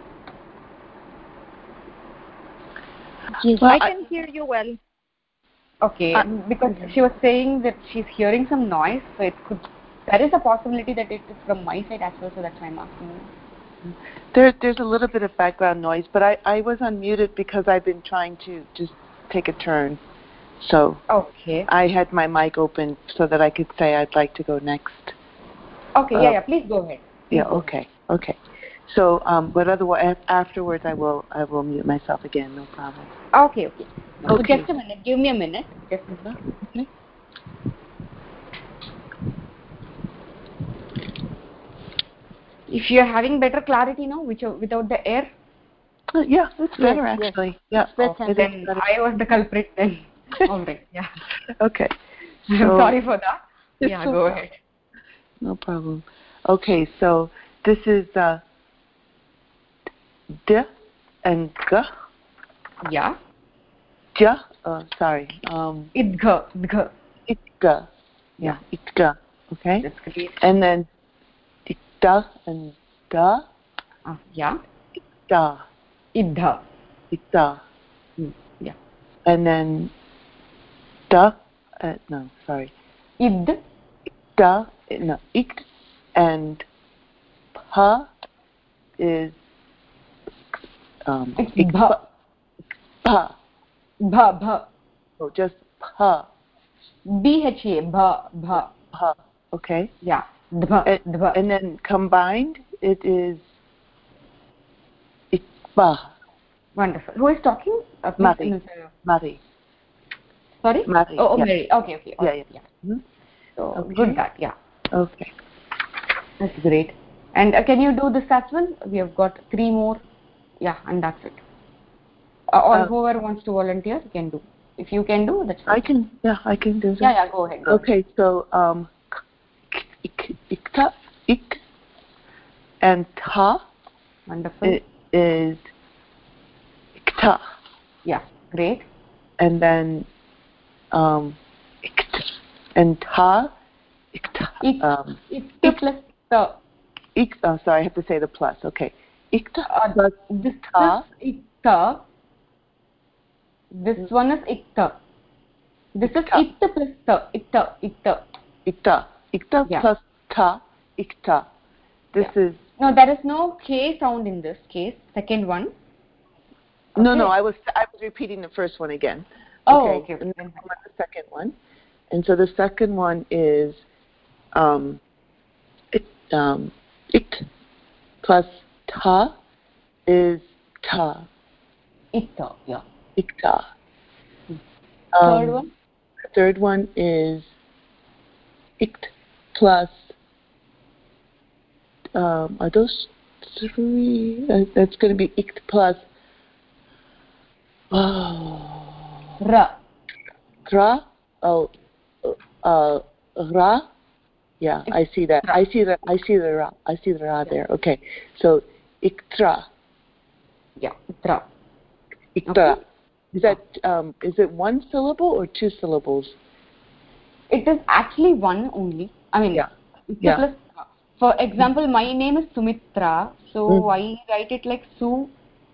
Yes. Well, I can hear you well. Okay, uh, because she was saying that she's hearing some noise, so it could. There is a possibility that it is from my side as well, so that's why I'm asking you. There, there's a little bit of background noise, but I, I was unmuted because I've been trying to just take a turn. So okay, I had my mic open so that I could say I'd like to go next. Okay, uh, yeah, yeah. Please go ahead. Please yeah. go Okay. Ahead. Okay. So, um, but otherwise, afterwards, I will, I will mute myself again. No problem. Okay. Okay. So Okay. just a minute. Give me a minute. Just a minute. Okay. If you are having better clarity now, which without the air. Uh, yeah, it's better yes. actually. Yeah. Better. it is Then better. I was the culprit then. All right. Yeah. Okay. I'm So- sorry for that. It's Yeah, no go problem. ahead. No problem. Okay, so this is uh, D and G. Yeah. J. Uh, sorry. Um, Idgha. Idgha. Itga. Yeah. Itga. Okay. That's great. And then Ikta and Da. Uh, yeah. Da. Idha. Ikta. Mm, yeah. And then Da. Uh, no, sorry. Id. Da. No. Ik. And Pa is um. It's ik- bha. Pa. Bha. Bha. So just Pa. B H A. Bha. Bha. Pa. Okay. Yeah. Dbha. And, Dbha. and then combined, it is Ikba. Wonderful. Who is talking? Uh, please, Mari. Miz, uh, Mari. Sorry? Mari. Oh, oh yeah. Mary. Okay, okay. Yeah, okay. yeah. Mhm. So, Okay. good that. Yeah. Okay. That's great. And uh, can you do this as well? We have got three more. Yeah, and that's it. Uh, or Uh, whoever wants to volunteer can do. If you can do, that's fine. I can, yeah, I can do that. Yeah, yeah, go ahead. Go Okay, so, um, ik, ikta, ik, and ta ahead. Wonderful. i- is ikta. Yeah, great. And then, um, ikta, and ta, ikta, Ik, um, ik, ik- plus the. ik, oh, sorry, I have to say the plus, okay. Ikta Uh, plus this ta. is ikta. This one is ikta. This is Ikta. ikta plus ta. Ikta. Ikta. Ikta. Ikta Yeah. plus ta, ikta. This Yeah. is, No, there is no K sound in this case. Second one. no, no, Okay. I was, I was repeating the first one again. Oh, okay. And okay. then come on the second one. And so the second one is, um, it, um, it plus ta is ta, Ikta. Yeah. ikta. Third Um, one. The third one is ikt plus, um, are those three? Uh, that's going to be ikt plus, oh, Ra. ra, oh, uh, ra. Yeah, I see that. I see that. I see the ra. I see the ra Yeah. there. Okay, so iktra, Yeah. Tra. iktra. Okay. Is that um, is it one syllable or two syllables? It is actually one only. I mean, Yeah. it's Yeah. a plus. For example, my name is Sumitra, so Mm. I write it like Su,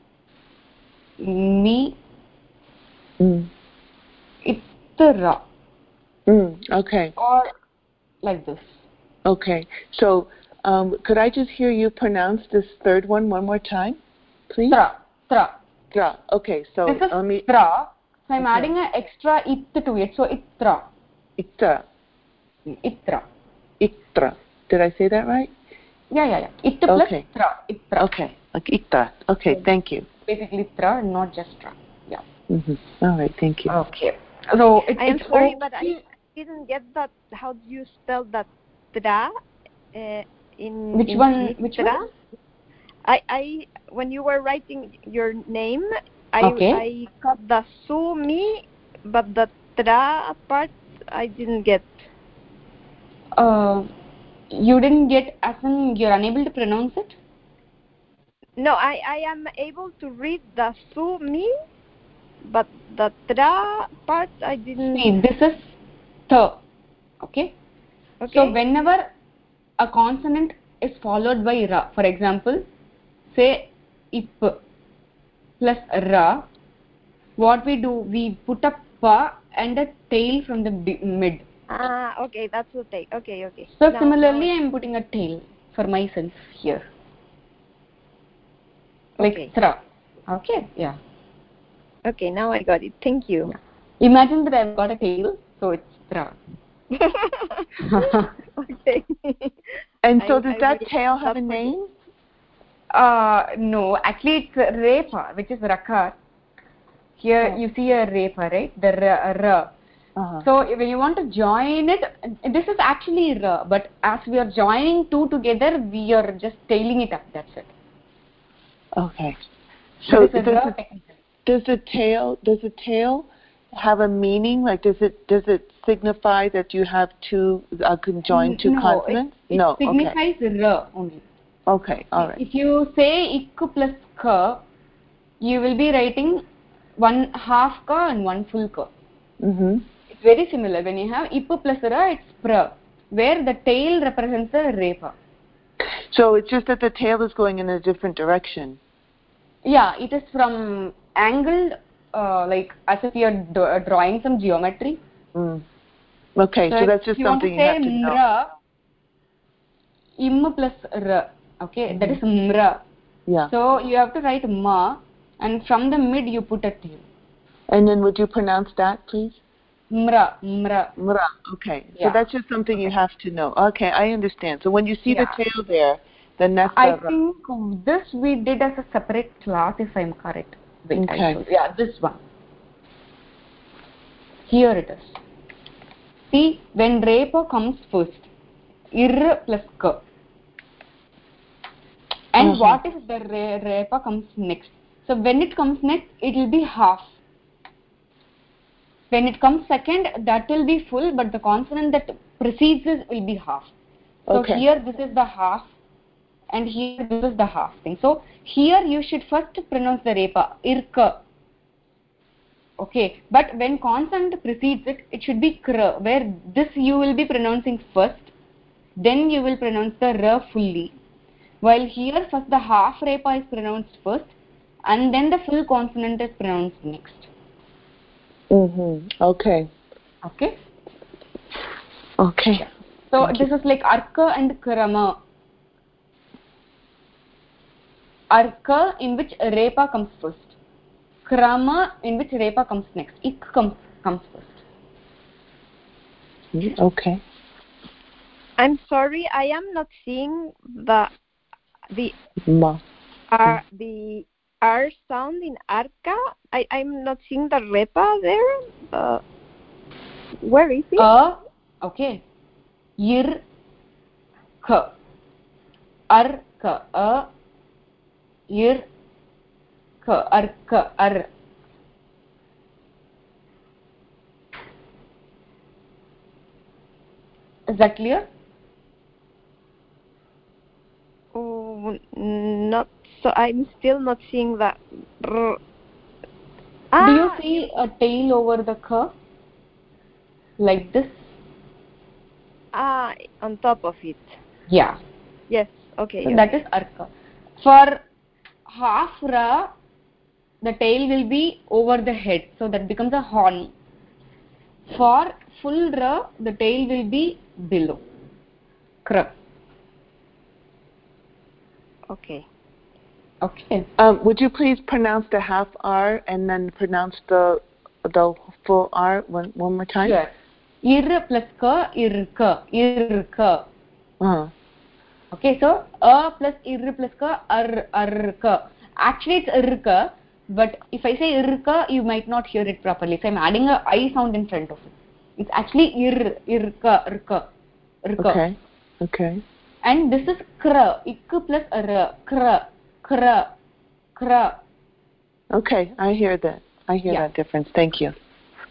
Mi, Mm. Itra, Mm. Okay. or like this. Okay. So, um, could I just hear you pronounce this third one one more time, please? Tra, tra. Tra. Okay. So This is let me. tra. So I'm Okay. adding an extra it to it. So itra, Iktra. itra. Iktra. Did I say that right? Yeah, yeah, yeah. It plus Okay. tra, itra. Okay. Like iktra. Okay. Thank you. Basically tra, not just tra. Yeah. Mm-hmm. All right. Thank you. Okay. So it, I am it's sorry, okay. but I didn't get that. How do you spell that? Tra? Uh, in Which in one? Which tra? one? I I when you were writing your name, I Okay. I got the su mi, but the tra part I didn't get. Uh, you didn't get, as in you're unable to pronounce it? No, I I am able to read the su mi, but the tra part I didn't. See, this is th. Okay? Okay. So whenever a consonant is followed by ra, for example, say ip plus ra, what we do, we put a pa and a tail from the bi- mid. Ah, okay, that's the thing. Okay, okay. So Now- similarly, now- I am putting a tail for myself here. Like Okay. tra. Okay? Yeah. Okay, now I got it. Thank you. Imagine that I've got a tail, so it's tra. Okay. And so I- does I that will tail have a not forget. name? Uh, no, actually it's repa, which is rakar. Here Oh. you see a repa, right? The ra. ra. Uh-huh. So when you want to join it, this is actually ra, but as we are joining two together, we are just tailing it up. That's it. Okay. So It is a does, ra the, does the tail does the tail have a meaning? Like, does it does it signify that you have two uh, conjoined two no, consonants? It, it no, signifies okay. ra only. Okay, all right. If you say ik plus ka, you will be writing one half ka and one full ka. Mm-hmm. It's very similar. When you have ip plus ra, it's pra, where the tail represents the repa. So it's just that the tail is going in a different direction. Yeah, it is from angled, uh, like as if you're d- drawing some geometry. Mm. Okay, so, so that's just you something you have to know. Mra, im plus ra, okay, mm-hmm. that is mra. Yeah. So you have to write ma, and from the mid you put a tail. And then would you pronounce that, please? Mra, mra. Mra, okay. Yeah. So that's just something okay. you have to know. Okay, I understand. So when you see yeah. the tail there, then that's I the... think this we did as a separate class, if I'm correct. Wait, okay. Yeah, this one. Here it is. See, when repa comes first, ir plus ka. And uh-huh. what if the re- repa comes next? So when it comes next, it will be half. When it comes second, that will be full, but the consonant that precedes it will be half. So okay. here this is the half, and here this is the half thing. So here you should first pronounce the repa, irka. Okay, but when consonant precedes it, it should be kra, where this you will be pronouncing first, then you will pronounce the ra fully. While here first the half repa is pronounced first, and then the full consonant is pronounced next. Mm-hmm. Okay. Okay. Okay. Yeah. So Thank this you. is like arka and krama. Arka, in which repa comes first. Krama, in which repa comes next. Ik comes comes first. Okay. I'm sorry, I am not seeing the the Ma. R the R sound in arka. I I'm not seeing the repa there. Uh, where is it? Uh, okay. Ir ka. Ar ka. A. Ir ka. Ar ka. Ar. Is that clear? Oh, not so. I'm still not seeing that. R ah, Do you see a tail over the ka? Like this? Ah, on top of it. Yeah. Yes. Okay. So yes. that is arka. For half ra, the tail will be over the head, so that becomes a horn. For full ra, the tail will be below. Kra. Okay. Okay. Um, would you please pronounce the half R and then pronounce the the full R one one more time? Sure. Ir plus ka, irka, irka. Uh-huh. Okay, so a plus ir plus ka, ar, arka. Actually, it's irka, but if I say irka, you might not hear it properly. So I'm adding a I sound in front of it. It's actually ir, irka, irka, irka. Okay. Okay. And this is kra, ik plus ra, kra, kra, kra. Okay, I hear that. I hear yeah. that difference. Thank you.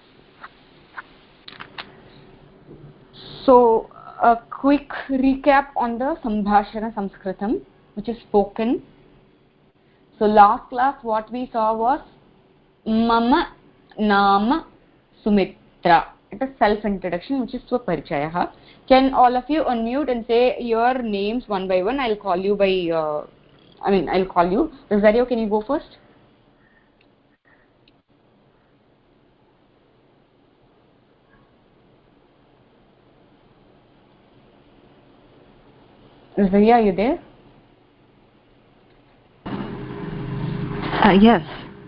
So, a quick recap on the Sambhashana Sanskritam, which is spoken. So, last class what we saw was Mama Nama Sumitra. It is self-introduction, which is Swaparichayaha. Can all of you unmute and say your names one by one? I'll call you by, uh, I mean, I'll call you. Rosario, can you go first? Rosaria, are you there? Uh, yes.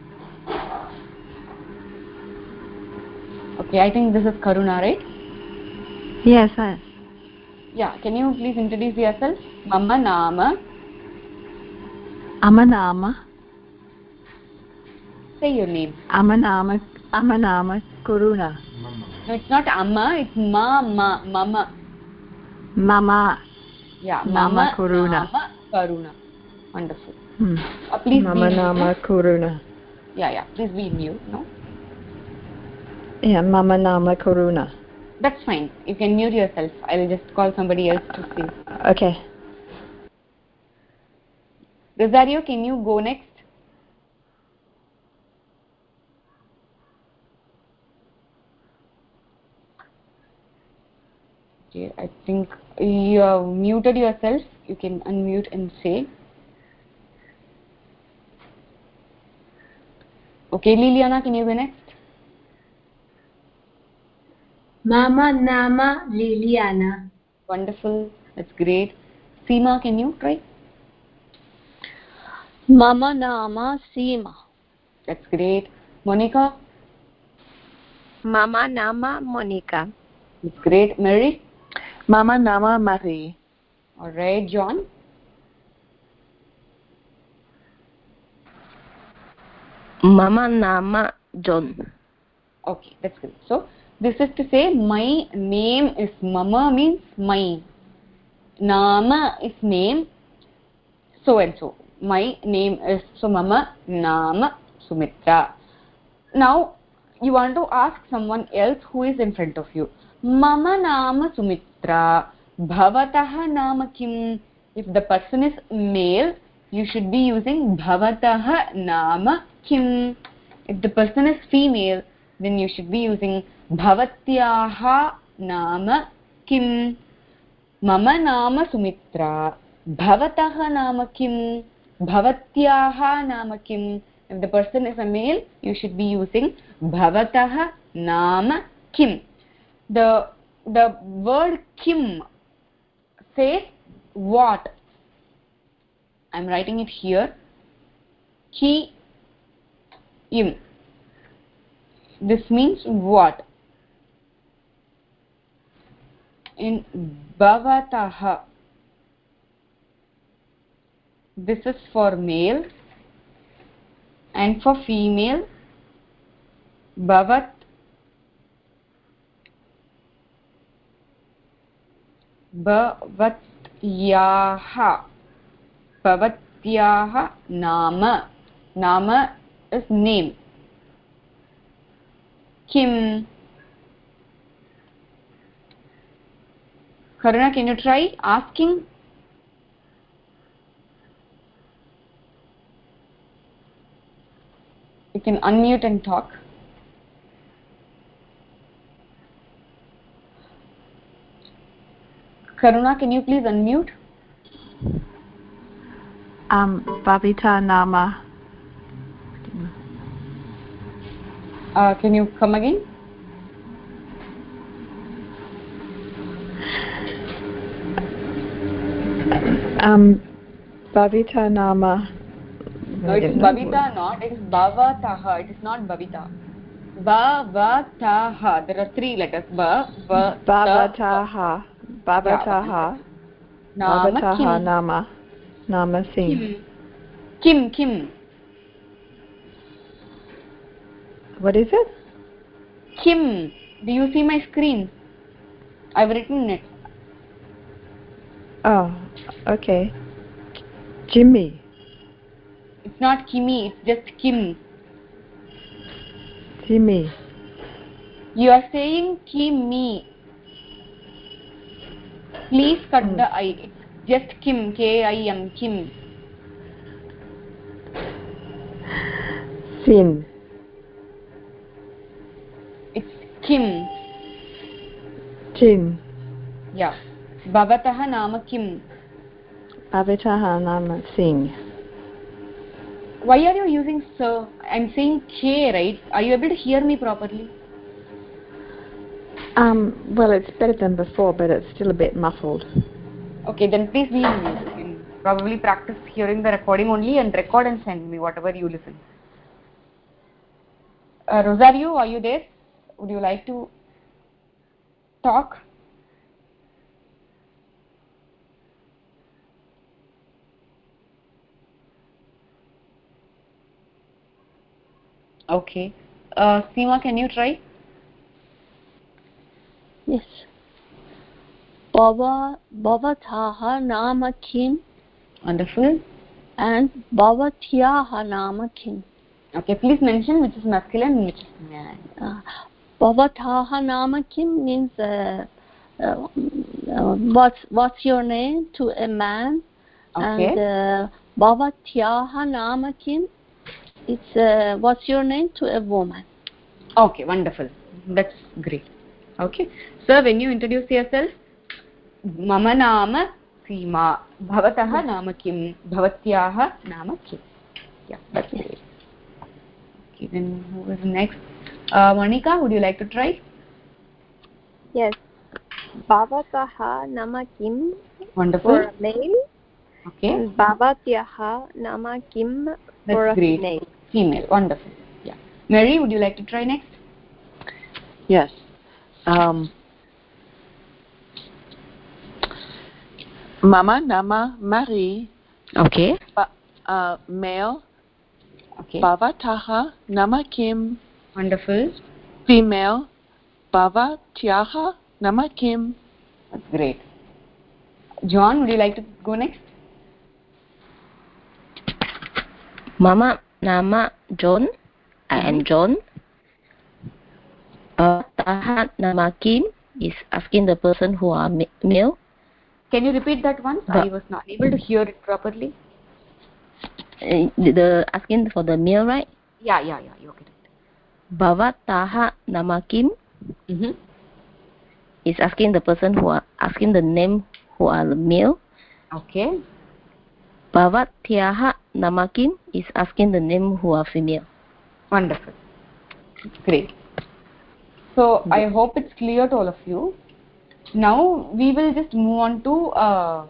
Okay, I think this is Karuna, right? Yes, yes. Yeah, can you please introduce yourself? Mama Nama. Amanama. Say your name. Amanama. Amanama Karuna. No, it's not Amma, it's Mama. Mama. Mama. Yeah, Mama Mama Karuna. Nama Karuna. Wonderful. Hmm. Uh, please Mama be nama mute. Karuna. Yeah, yeah. Please be mute. No. Yeah, Mama nama Karuna. That's fine. You can mute yourself. I will just call somebody else to see. Okay. Rosario, can you go next? Okay, I think you have muted yourself. You can unmute and say. Okay, Liliana, can you go next? Mama nama Liliana. Wonderful. That's great. Seema, can you try? Mama nama Seema. That's great. Monica? Mama nama Monica. That's great. Mary? Mama nama Marie. All right. John? Mama nama John. Okay, that's good. So this is to say my name is Mama means my. Nama is name. So and so. My name is so Mama Nama Sumitra. Now you want to ask someone else who is in front of you. Mama Nama Sumitra. Bhavatah Nama Kim. If the person is male, you should be using Bhavatah Nama Kim. If the person is female, then you should be using Bhavatyaha Nama Kim. Mama Nama Sumitra. Bhavatah Nama Kim. Bhavatyaha Nama Kim. If the person is a male, you should be using Bhavatah Nama Kim. The, the word Kim says what? I'm writing it here. Ki im. This means what? In Bhavatah, this is for male, and for female, Bhavat Bhavatyaha. Bhavatyaha Nama. Nama is name. Kim. Karuna, can you try asking? You can unmute and talk. Karuna, can you please unmute? Um, Bhavita nama. Uh, can you come again? Um, Bhavita nama. No, it is Bhavita, not. It is Bhavataha. It is not Bhavita. Bhavataha. There are three letters. Ba, va, Bhavataha. Yeah, Bhavataha. Nama Bhavataha Kim. nama. Nama Singh. Kim. Kim. Kim. What is it? Kim. Do you see my screen? I've written it. Oh, okay. Jimmy. It's not Kimi. It's just Kim. Jimmy. You are saying Kimi. Please cut Mm. the I. It's just Kim. K I M. Kim. Sin. It's Kim. Jin. Yeah. Bhavataha nama Kim. Bhavataha nama Singh. Why are you using sir? I'm saying K, right? Are you able to hear me properly? Um, well, it's better than before, but it's still a bit muffled. Okay, then please be in mute. You can probably practice hearing the recording only and record and send me whatever you listen. Uh, Rosario, are you there? Would you like to talk? Okay. Uh, Seema, can you try? Yes. Bhava Bhavataha nama Kim. Wonderful. and Bhavatyaha nama kim. Okay, please mention which is masculine and which is feminine. Uh, Bhavataha nama kim means uh, uh, uh, what's what's your name to a man, Okay. and uh, Bhavatyaha nama kim, it's uh, what's your name to a woman. Okay, wonderful. That's great. Okay, so when you introduce yourself, mama nama Seema, bhavataha nama kim, bhavatyaha nama kim. Yeah, that's great. Okay, then who is next? Uh, Monica, would you like to try? Yes. Bhavataha nama kim Wonderful. for a male. Okay. And Bhavatyaha nama kim That's for a great. female. Female. Wonderful. Yeah. Mary, would you like to try next? Yes. Um, Mama nama Marie. Okay. Ba, uh, male. Okay. Bhavataha nama Kim. Wonderful. Female. Bhavatyaha nama Kim. That's great. John, would you like to go next? Mama nama John. I Mm-hmm. am John. Bhavataha nama Kim is asking the person who are ma- male. Can you repeat that once? Ba- I was not able to hear it properly. Uh, the, the asking for the male, right? Yeah, yeah, yeah. You okay? Bhavataha nama Kim Mm-hmm. is asking the person who are asking the name who are the male. Okay. Bhavatyaha nama Kim is asking the name who are female. Wonderful. Great. So I hope it's clear to all of you. Now we will just move on to uh,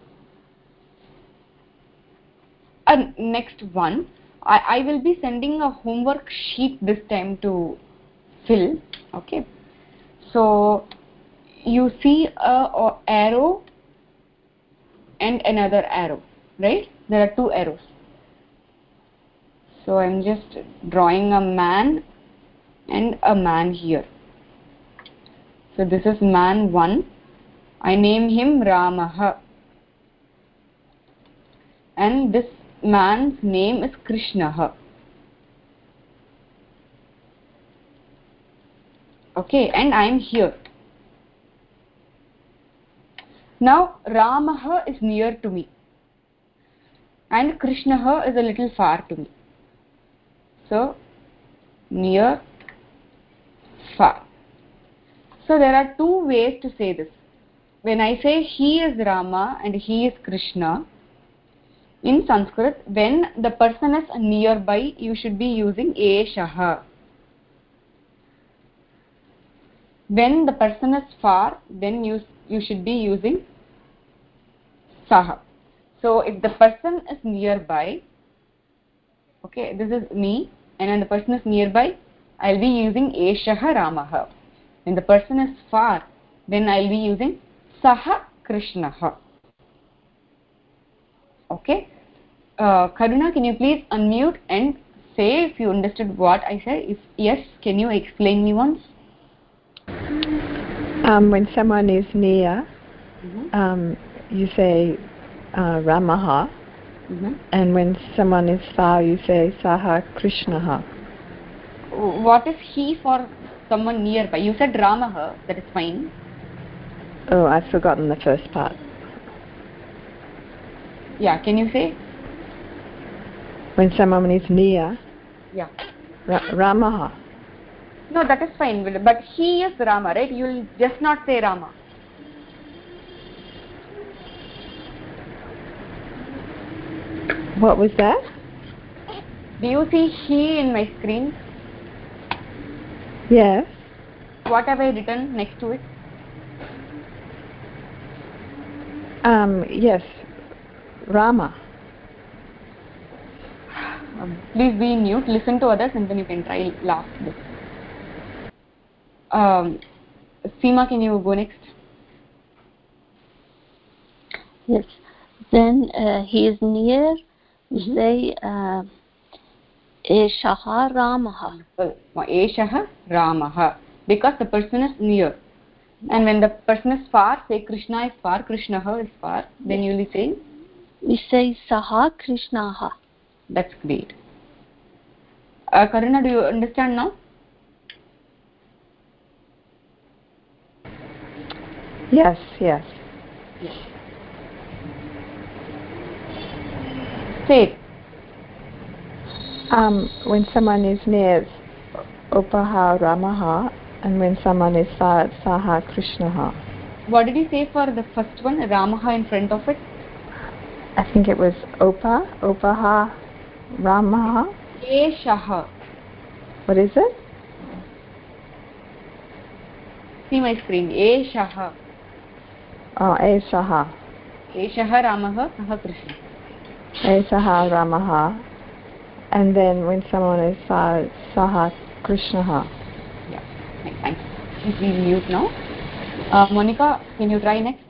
a next one. I, I will be sending a homework sheet this time to fill. Okay. So you see a, a arrow and another arrow, right? There are two arrows. So I'm just drawing a man and a man here. So this is man one. I name him Ramaha. And this man's name is Krishnaha. Okay, and I am here. Now Ramaha is near to me and Krishnaha is a little far to me. So near, far. So there are two ways to say this. When I say he is Rama and he is Krishna, in Sanskrit, when the person is nearby, you should be using Eshaha. When the person is far, then you, you should be using Saha. So if the person is nearby, okay, this is me, and when the person is nearby, I'll be using Eshaha Ramaha. When the person is far, then I'll be using Saha Krishnaha. Okay. Uh, Karuna, can you please unmute and say if you understood what I said? If yes, can you explain me once? Um, when someone is near, Mm-hmm. um, you say uh, Ramaha, Mm-hmm. and when someone is far, you say Saha Krishnaha. What is he for someone nearby? You said Ramaha, that is fine. Oh, I've forgotten the first part. Yeah, can you say? When someone is near, Yeah. Ra- Ramaha. No, that is fine. But he is Rama, right? You will just not say Rama. What was that? Do you see he in my screen? Yes. What have I written next to it? Um, yes. Rama. Um, please be mute, listen to others, and then you can try last bit. Um, Seema, can you go next? Yes. Then uh, he is near, you Mm-hmm. say uh, Eshaha Ramaha. Well, Eshaha Ramaha, because the person is near. And when the person is far, say Krishna is far, Krishnaha is far, then you will be saying we say Saha Krishnaha. That's great. Uh, Karuna, do you understand now? Yes, yes. Yes. Say it. Um, when someone is near Upaha Ramaha, and when someone is Sa- Saha Krishnaha. What did you say for the first one? Ramaha in front of it? I think it was Opa, Upaha Ramaha. Eshaha. What is it? See my screen. Eshaha. Oh, Eshaha. Eshaha Ramaha Saha Krishna. Eshaha Ramaha. And then when someone is Sa- Saha Krishnaha. Yeah. Thanks. Please be mute now. Uh, Monica, can you try next?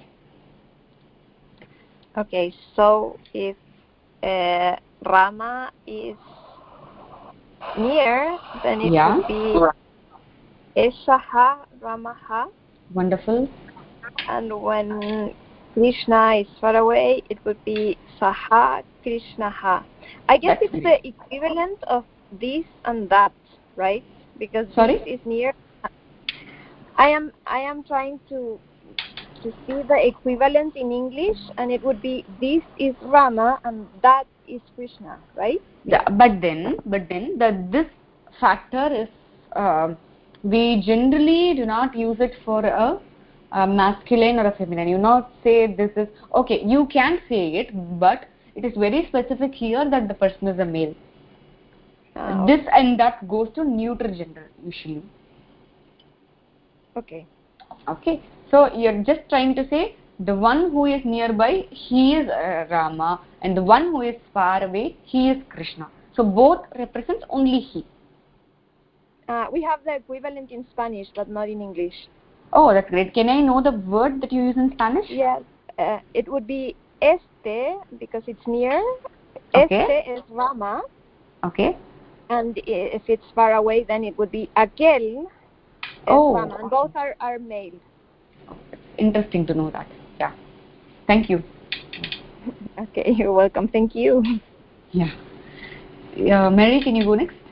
Okay, so if uh, Rama is near, then it Yeah. would be Eshaha Ramaha. Wonderful. And when Krishna is far away, it would be Saha Krishnaha. I guess That's it's great. the equivalent of this and that, right? Because Sorry? this is near. I am I am trying to to see the equivalent in English, and it would be this is Rama and that is Krishna, right? Yeah, but then, but then the this factor is uh, we generally do not use it for a, a masculine or a feminine. You not say this is okay. You can say it, but it is very specific here that the person is a male. Ah, This and that goes to neuter gender usually. okay. Okay, so you're just trying to say the one who is nearby, he is uh, Rama, and the one who is far away, he is Krishna. So both represents only he. Uh, we have the equivalent in Spanish, but not in English. Oh, that's great. Can I know the word that you use in Spanish? Yes, uh, it would be este because it's near. Okay. Este is Rama, Okay. and i- if it's far away, then it would be aquel es Oh. Rama, and both are are male. Interesting to know that. Yeah. Thank you. Okay, you're welcome. Thank you. Yeah. Uh, Mary, can you go next?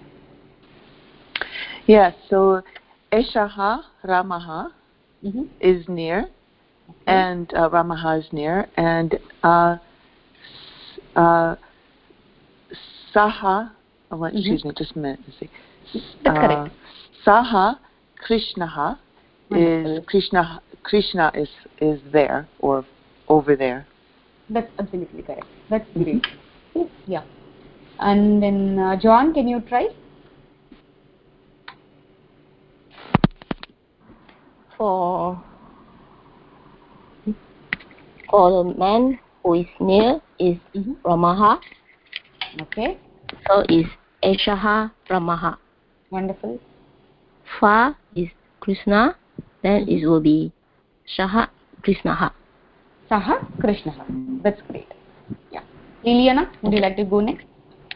Yes, so Eshaha Ramaha Mm-hmm. is near, Okay. and uh, Ramaha is near, and uh, uh, Saha, oh, what, excuse Mm-hmm. me, just a minute. Let's see. That's uh, correct. Saha Krishnaha Wonderful. is Krishna. Krishna is is there or over there. That's absolutely correct. That's great. Yeah. And then uh, John, can you try? For for the man who is near is Mm-hmm. Ramaha, Okay. so is Eshaha Ramaha. Wonderful. Far is Krishna, then Mm-hmm. it will be Saha Krishnaha. Saha Krishna. That's great. Yeah. Liliana, would you like to go next?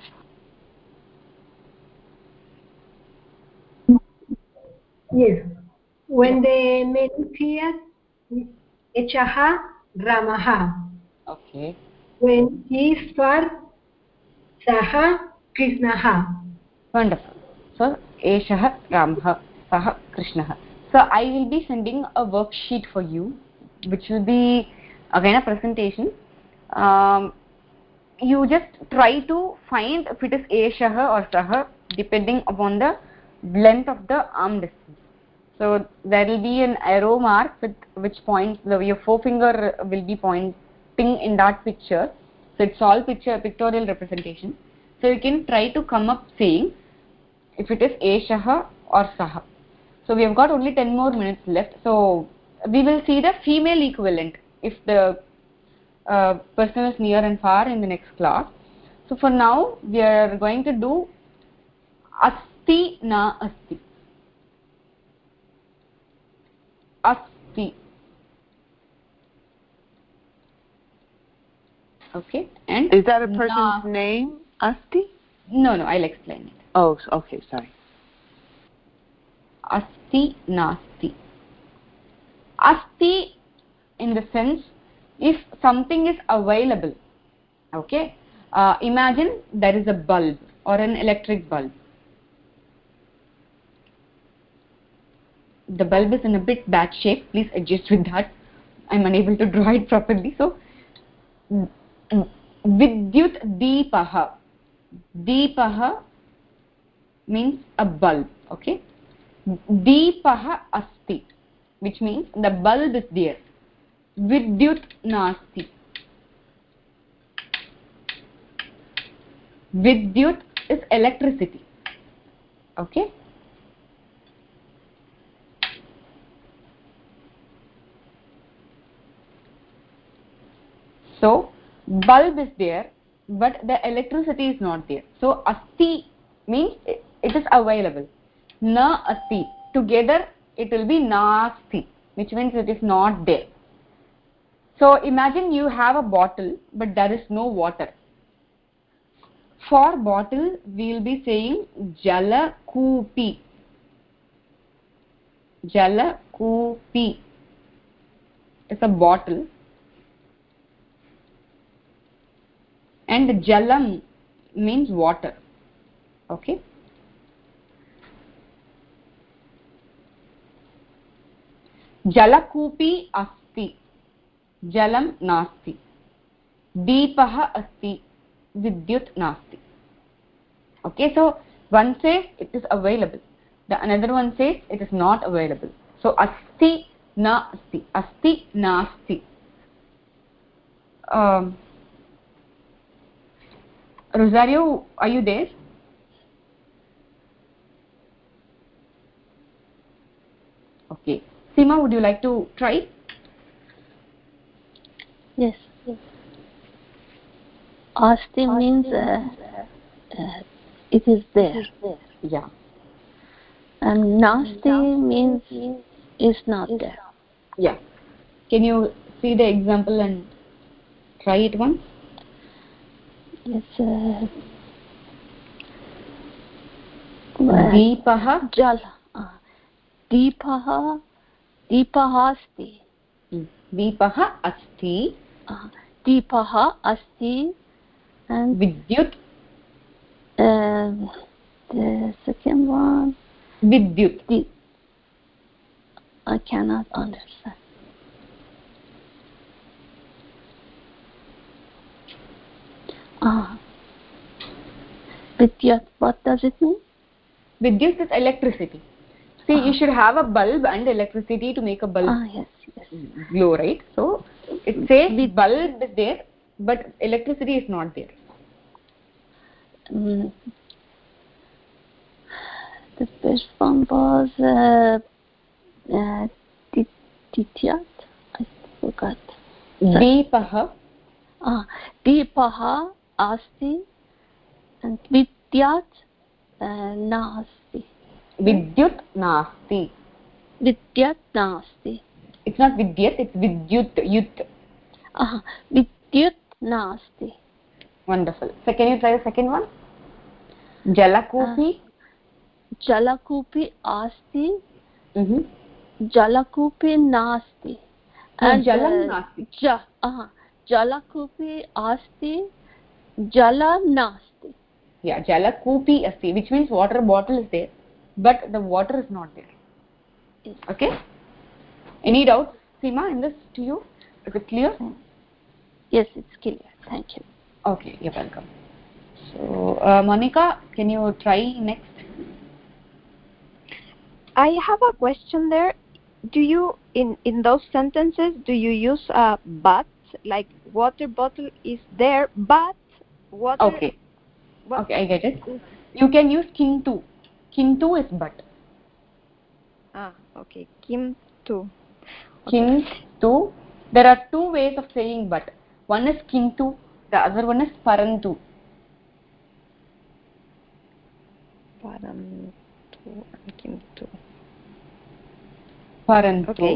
Yes. When the man is here, Echaha Ramaha. Okay. When he is far, Saha Krishnaha. Wonderful. So, Eshaha Ramah, Saha Krishna. So, I will be sending a worksheet for you, which will be again a presentation. Um, you just try to find if it is Eshaha or Saha, depending upon the length of the arm distance. So, there will be an arrow mark with which points the your forefinger will be pointing in that picture. So, it's all picture pictorial representation. So, you can try to come up saying if it is Eshaha or Saha. So we have got only ten more minutes left. So we will see the female equivalent if the uh, person is near and far in the next class. So for now we are going to do Asti na Asti. Asti. Okay. And Is that a person's na, name? Asti? no, no, I'll explain it. Oh, okay, sorry. Asti nasti. Asti in the sense if something is available. Okay, uh, imagine there is a bulb or an electric bulb. The bulb is in a bit bad shape, please adjust with that. I'm unable to draw it properly. So vidyut deepaha, deepaha means a bulb. Okay, deepaha asti, which means the bulb is there. Vidyut nasti, vidyut is electricity. Okay, so bulb is there but the electricity is not there. So asti means it is available. Na asti, together it will be nasti, which means it is not there. So imagine you have a bottle but there is no water. For bottle we will be saying jala kupi, jala kupi is a bottle, and jalam means water. Okay, jalakupi asti, jalam nasti, deepah asti, vidyut nasti. Okay, so one says it is available, the another one says it is not available. So asti na asti, asti nasti. um, Rosario, are you there? Okay, Seema, would you like to try? Yes, yes. Asti means uh, uh, it is there. Yeah. And nasti means is not there. Yeah. Can you see the example and try it once? Yes. Uh, Deepah jala. Uh, deepah deepah asti. Deepah asti. Uh, deepah asti. And vidyut. Uh, the second one. Vidyut. Di I cannot understand. Ah. Vidyut, what does it mean? Vidyut is electricity. See, ah. you should have a bulb and electricity to make a bulb ah, yes, yes. glow, right? So it says the bulb is there, but electricity is not there. Mm. The first one was uh, uh, Dityat. I forgot. Deepah. Ah, Deepah asti and Vidyat uh, nasti. Vidyut nasti. Vidyat nasti. It's not vidyat, it's vidyut. Yut. Ah, Vidyut nasti. Wonderful. So can you try the second one? Jalakupi. Uh, Jalakupi asti. Mm-hmm. Jalakupi nasti. No, and jalam uh, nasti. Ja, uh, Jalakupi asti. Jalam nasti. Yeah, jalakupi asti, which means water bottle is there, but the water is not there. Yes. Okay. Any doubts, Seema, in this to you? Is it clear? Yes, it's clear. Thank you. Okay, you're welcome. So, uh, Monica, can you try next? I have a question there. Do you, in, in those sentences, do you use a but? Like water bottle is there, but water... Okay. Okay, I get it. You can use kintu. Kintu is but. Ah, okay. Kintu. Okay. Kintu. There are two ways of saying but. One is kintu, the other one is parantu. Parantu and kintu. Parantu. Okay.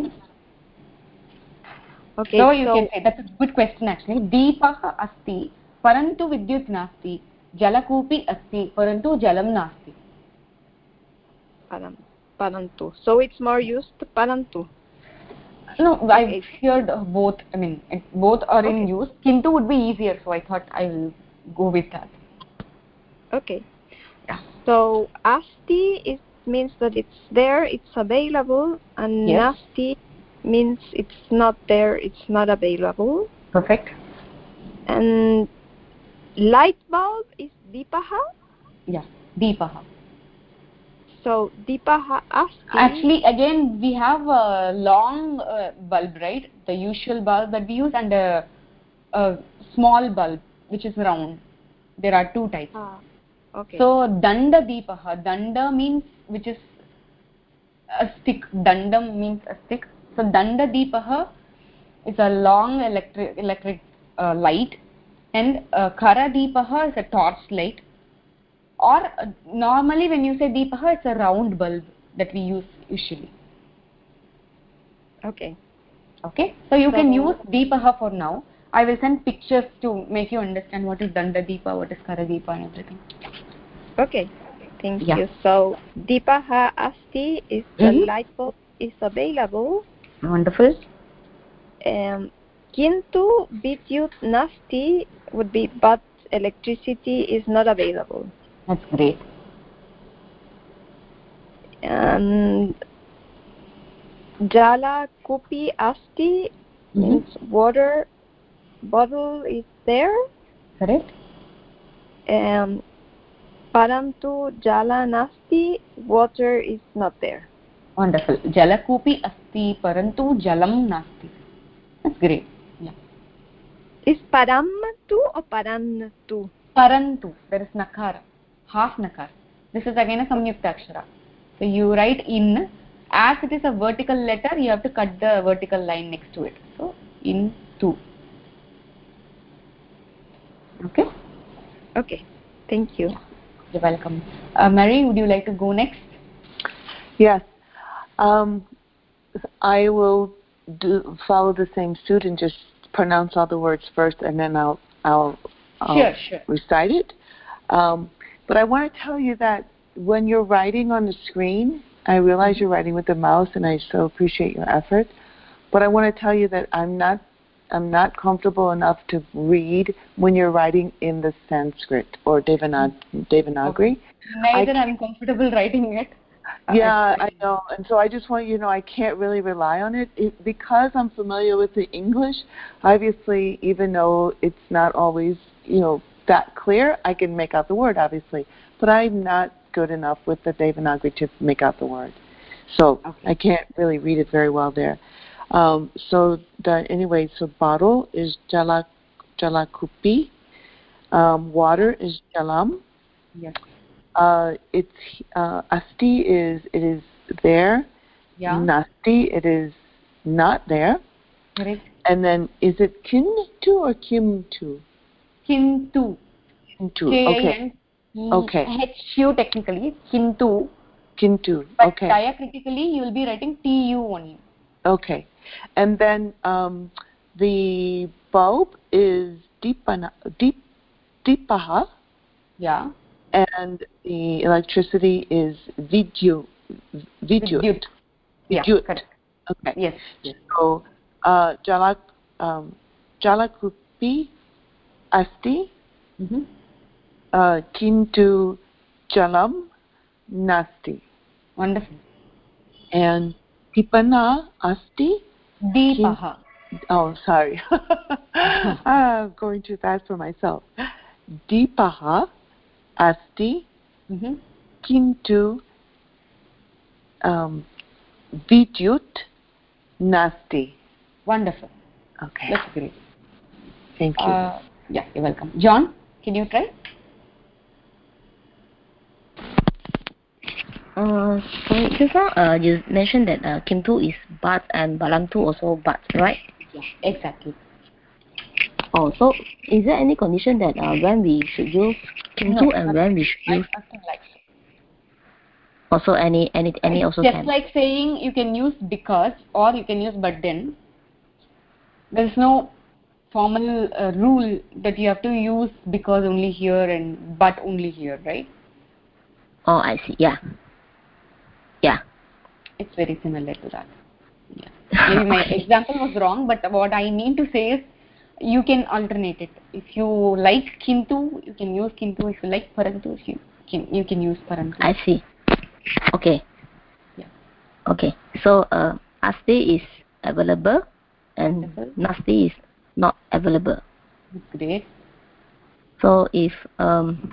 Okay. So you so can say, that's a good question actually. Deepah asti, parantu vidyut nasti. Jalakupi asti, parantu jalam nasti. Param, parantu. So it's more used parantu. No, I've Okay. heard both. I mean, it, both are in Okay. use. Kintu would be easier, so I thought I will go with that. Okay. Yeah. So asti is means that it's there, it's available, and Yes. nasti means it's not there, it's not available. Perfect. And light bulb is dipaha. Yeah. Deepaha. So dipaha asti. Actually, again, we have a long uh, bulb, right? The usual bulb that we use, and a, a small bulb which is round. There are two types. Ah, okay. So danda deepaha. Danda means which is a stick. Dandam means a stick. So danda deepaha is a long electric electric uh, light, and uh, kara deepaha is a torch light. Or uh, normally when you say deepaha, it's a round bulb that we use usually. Okay. Okay, so you So- can use deepaha for now. I will send pictures to make you understand what is danda deepa, what is kara deepa, and everything. Okay. Thank Yeah. you. So dipaha asti is the Mhm. light bulb is available. Wonderful. Um, Kintu vidyut nasti would be but electricity is not available. That's great. And jala kupi asti means Mhm. water bottle is there. Correct. Um, parantu jala nasti, water is not there. Wonderful. Jalakupi asti parantu jalam nasti. That's great. Yeah. Is paramtu or parantu? Parantu. There is nakara. Half nakara. This is again a samyukta akshara. So you write in. As it is a vertical letter, you have to cut the vertical line next to it. So in tu. Okay. Okay. Thank you. Yeah. You're welcome. Uh, Mary, would you like to go next? Yes. Um, I will do follow the same suit and just pronounce all the words first, and then I'll I'll, I'll Sure, sure. recite it. Um, but I want to tell you that when you're writing on the screen, I realize Mm-hmm. you're writing with the mouse, and I so appreciate your effort. But I want to tell you that I'm not I'm not comfortable enough to read when you're writing in the Sanskrit or Devanag- Devanagari. Okay. Neither I I'm comfortable writing it. Yeah, Uh, I know, and so I just want you to know I can't really rely on it. it because I'm familiar with the English. Obviously, even though it's not always you know that clear, I can make out the word obviously, but I'm not good enough with the Devanagari to make out the word, so okay. I can't really read it very well there. Um, so the anyway, so bottle is jala jalakupi, um, water is jalam. Yes. Uh, it's uh, asti is it is there. Yeah. Nasti it is not there. Correct. And then is it kintu or kimtu? Kintu. Kintu. K I Okay. N T Okay. H U technically. Kintu. Kintu. But Okay. diacritically you will be writing T U only. Okay. And then um, the bulb is deepana, deep deepaha. Yeah. And the electricity is vidyut. Vidyut. Vidyut. Yeah, Vidyut. correct. Okay. Yes. Yes. So, uh, jalak, um, jalakupi asti, Mm-hmm. uh, kintu jalam nasti. Wonderful. And tipana asti. Deepaha. Oh, sorry. I'm going too fast for myself. Deepaha asti, Mm-hmm. kintu um, vidyut nasti. Wonderful. Okay. That's great. Thank you. Uh, yeah, you're welcome. John, can you try? Uh, so just now uh, you mentioned that uh, Kimtu is but and Balamtu also but, right? Yeah, exactly. Oh, so is there any condition that uh, when we should use Kimtu No, and when we should use nothing like that. also any any any It's also just can? like saying you can use because or you can use but then. There's no formal uh, rule that you have to use because only here and but only here, right? Oh, I see. Yeah. Yeah. It's very similar to that. Yeah. Maybe my example was wrong, but what I mean to say is you can alternate it. If you like kintu, you can use kintu. If you like parantu, you can you can use parantu. I see. Okay. Yeah. Okay. So uh, asti is available and Available. nasti is not available. Great. So if um,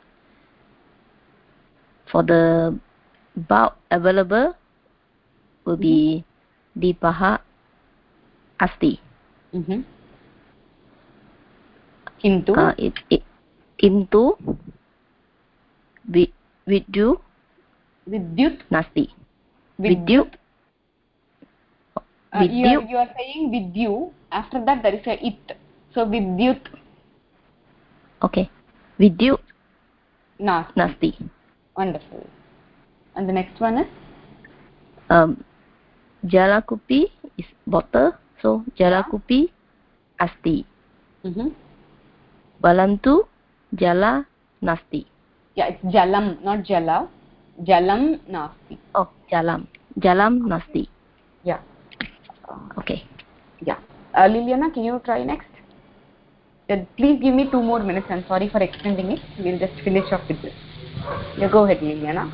for the bulb available will be mm-hmm. Deepaha asti. Mm-hmm. Kintu. Uh, it, it, kintu vid, vidyu Vidyut nasti. Vidyut. Uh, Vidyut. you, are, you are saying vidyu. After that there is a it. So vidyut. Okay. Vidyut nasti. nasti. Wonderful. And the next one is? Um, Jalakupi is bottle. So Jalakupi yeah. asti. Mm-hmm. Balantu jala nasti. Yeah, it's jalam, not jala. Jalam nasti. Oh, jalam. Jalam nasti. Yeah. Okay. Yeah. Uh, Liliana, can you try next? Uh, please give me two more minutes. I'm sorry for extending it. We'll just finish off with this. Yeah, go ahead, Liliana.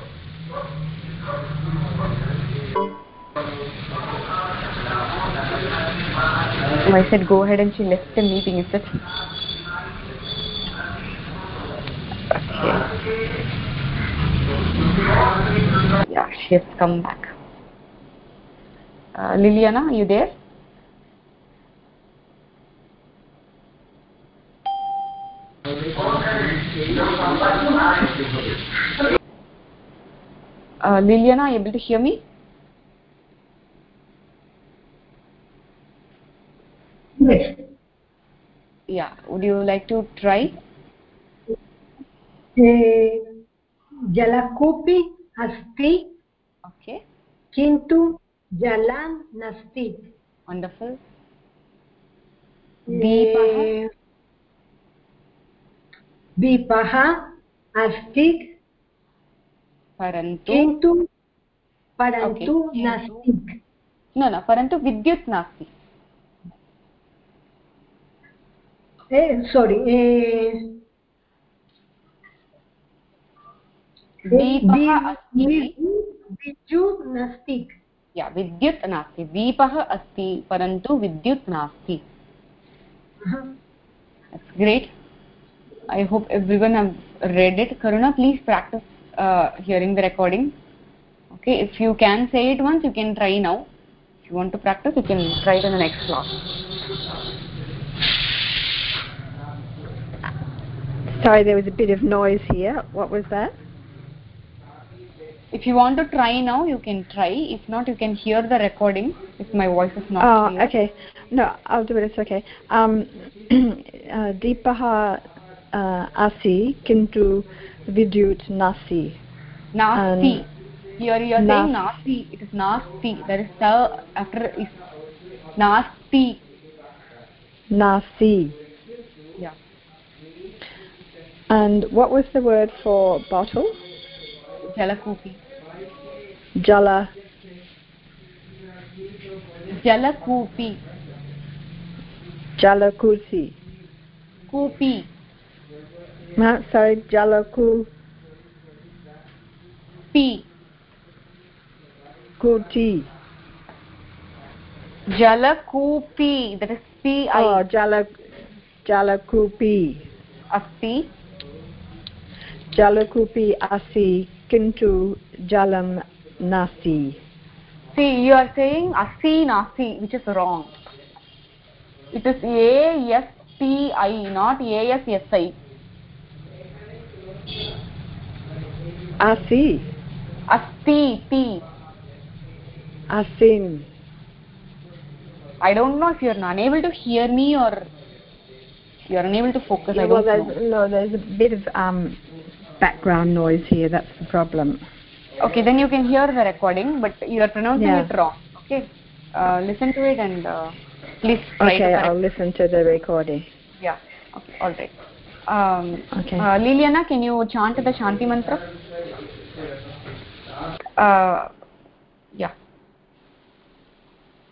Oh, I said go ahead and she left the meeting, is it? Okay. Yeah, she has come back. Uh, Liliana, are you there? Uh, Liliana, are you able to hear me? Yes. Yeah, would you like to try? Eh, Jalakupi asti. Okay. Kintu jalan nasti. Wonderful. Eh, Deepaha asti. Parantu. Kintu parantu okay. nasti. No, no, parantu vidyut nasti. Eh, sorry. Eh, Deepaha asti. Vidyut nasti. Yeah, vidyut nasti. Deepaha asti, parantu vidyut nasti. Uh-huh. That's great. I hope everyone have read it. Karuna, please practice uh, hearing the recording. Okay, if you can say it once, you can try now. If you want to practice, you can try it in the next class. Sorry, there was a bit of noise here. What was that? If you want to try now, you can try. If not, you can hear the recording if my voice is not oh, clear. Okay. No, I'll do it. It's okay. Um, uh, Deepaha uh, asi kintu vidyut nasi. Nasti. Here you are nas- saying nasti. It is nasti. There is the after is nasti. Nasi. Yeah. And what was the word for bottle? Jalakupi. Jala. Jalakupi. Jalakupi. Kupi. No, sorry, Jalaku. P. Kuti. Jalakupi. That is P I. Oh, Jala. Jalakupi. Asti. Jalakupi asi kintu jalam nasi. See, you are saying asi nasi, which is wrong. It is A S T I, not A S S I. Asi. Asti, T. Asin. I don't know if you are unable to hear me or you are unable to focus. Yeah, I well, don't there's, know. no, there's a bit of um, background noise here. That's the problem. Okay, then you can hear the recording, but you are pronouncing Yeah. it wrong. Okay, uh, listen to it and uh, please try okay, to correct. I'll listen to the recording. Yeah. Okay. All right. Um, Okay. uh, Liliana, can you chant the Shanti mantra? Uh, yeah.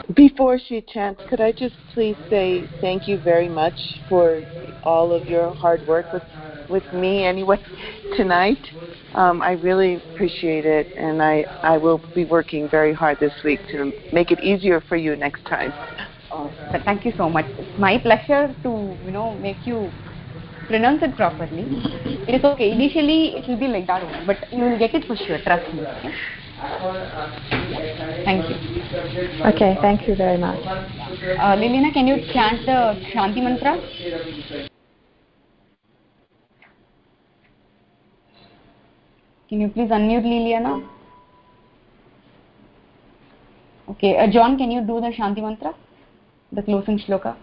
Before she chants, could I just please say thank you very much for all of your hard work with, with me anyway tonight. Um, I really appreciate it, and I, I will be working very hard this week to make it easier for you next time. Oh, thank you so much. It's my pleasure to, you know, make you pronounce it properly. It is okay. Initially, it will be like that only, but you will get it for sure. Trust me. Okay? Thank you. Okay, thank you very much. Uh, Lilina, can you chant the Shanti mantra? Can you please unmute Liliana? Okay, uh, John, can you do the Shanti mantra? The closing shloka?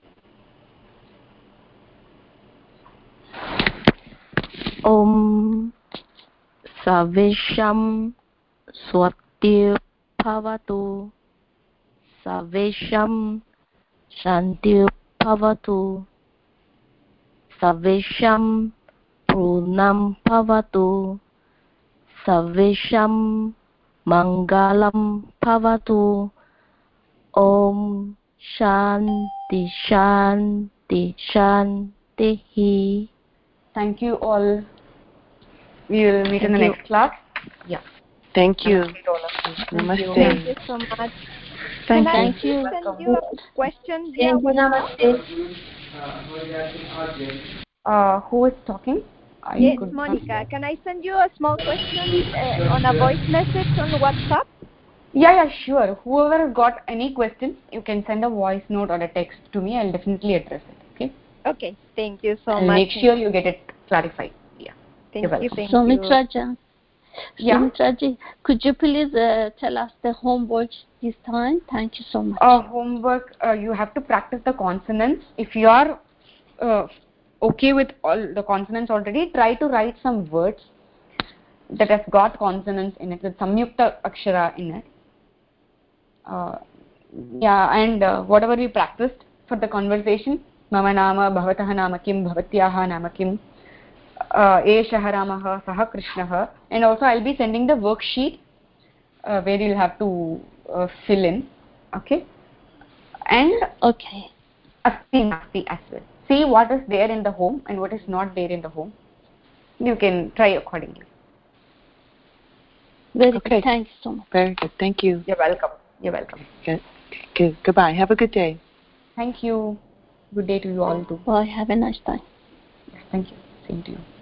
Om Savesham Swati Bhavatu Savesham Shanti Bhavatu Savesham Prunam Bhavatu Savesham Mangalam Bhavatu. Om Shanti Shanti Shanti. Thank you all. We will meet Thank in the you. next class. Yeah. Thank you. Namaste to all of you. Namaste. Thank you so much. Thank Can you. I you. send you a question via Thank you, WhatsApp? namaste. Uh, who is talking? I Yes, could Monica. not- Can I send you a small question uh, on a voice message on WhatsApp? Yeah, yeah, sure. Whoever has got any questions, you can send a voice note or a text to me. I'll definitely address it. Okay. Okay. Thank you so I'll much. make sure you get it clarified. Yeah. Thank You're you. welcome. Thank Sumitraji, Yeah. Sumitraji, could you please uh, tell us the homework this time? Thank you so much. Uh, homework, uh, you have to practice the consonants. If you are uh, okay with all the consonants already, try to write some words that have got consonants in it, with samyukta akshara in it. Uh, yeah, and uh, whatever we practiced for the conversation, mama nama, bhavatah nama kim, bhavatyaha nama kim, uh, eshah ramah, sah krishnah, and also I'll be sending the worksheet uh, where you'll have to uh, fill in, okay? And Okay. asti nasti as well. See what is there in the home and what is not there in the home. You can try accordingly. Very Okay. good. Thank you so much. Very good. Thank you. You're welcome. You're welcome. Good. Good. Goodbye. Have a good day. Thank you. Good day to you all too. Bye. Have a nice time. Thank you. Same to you.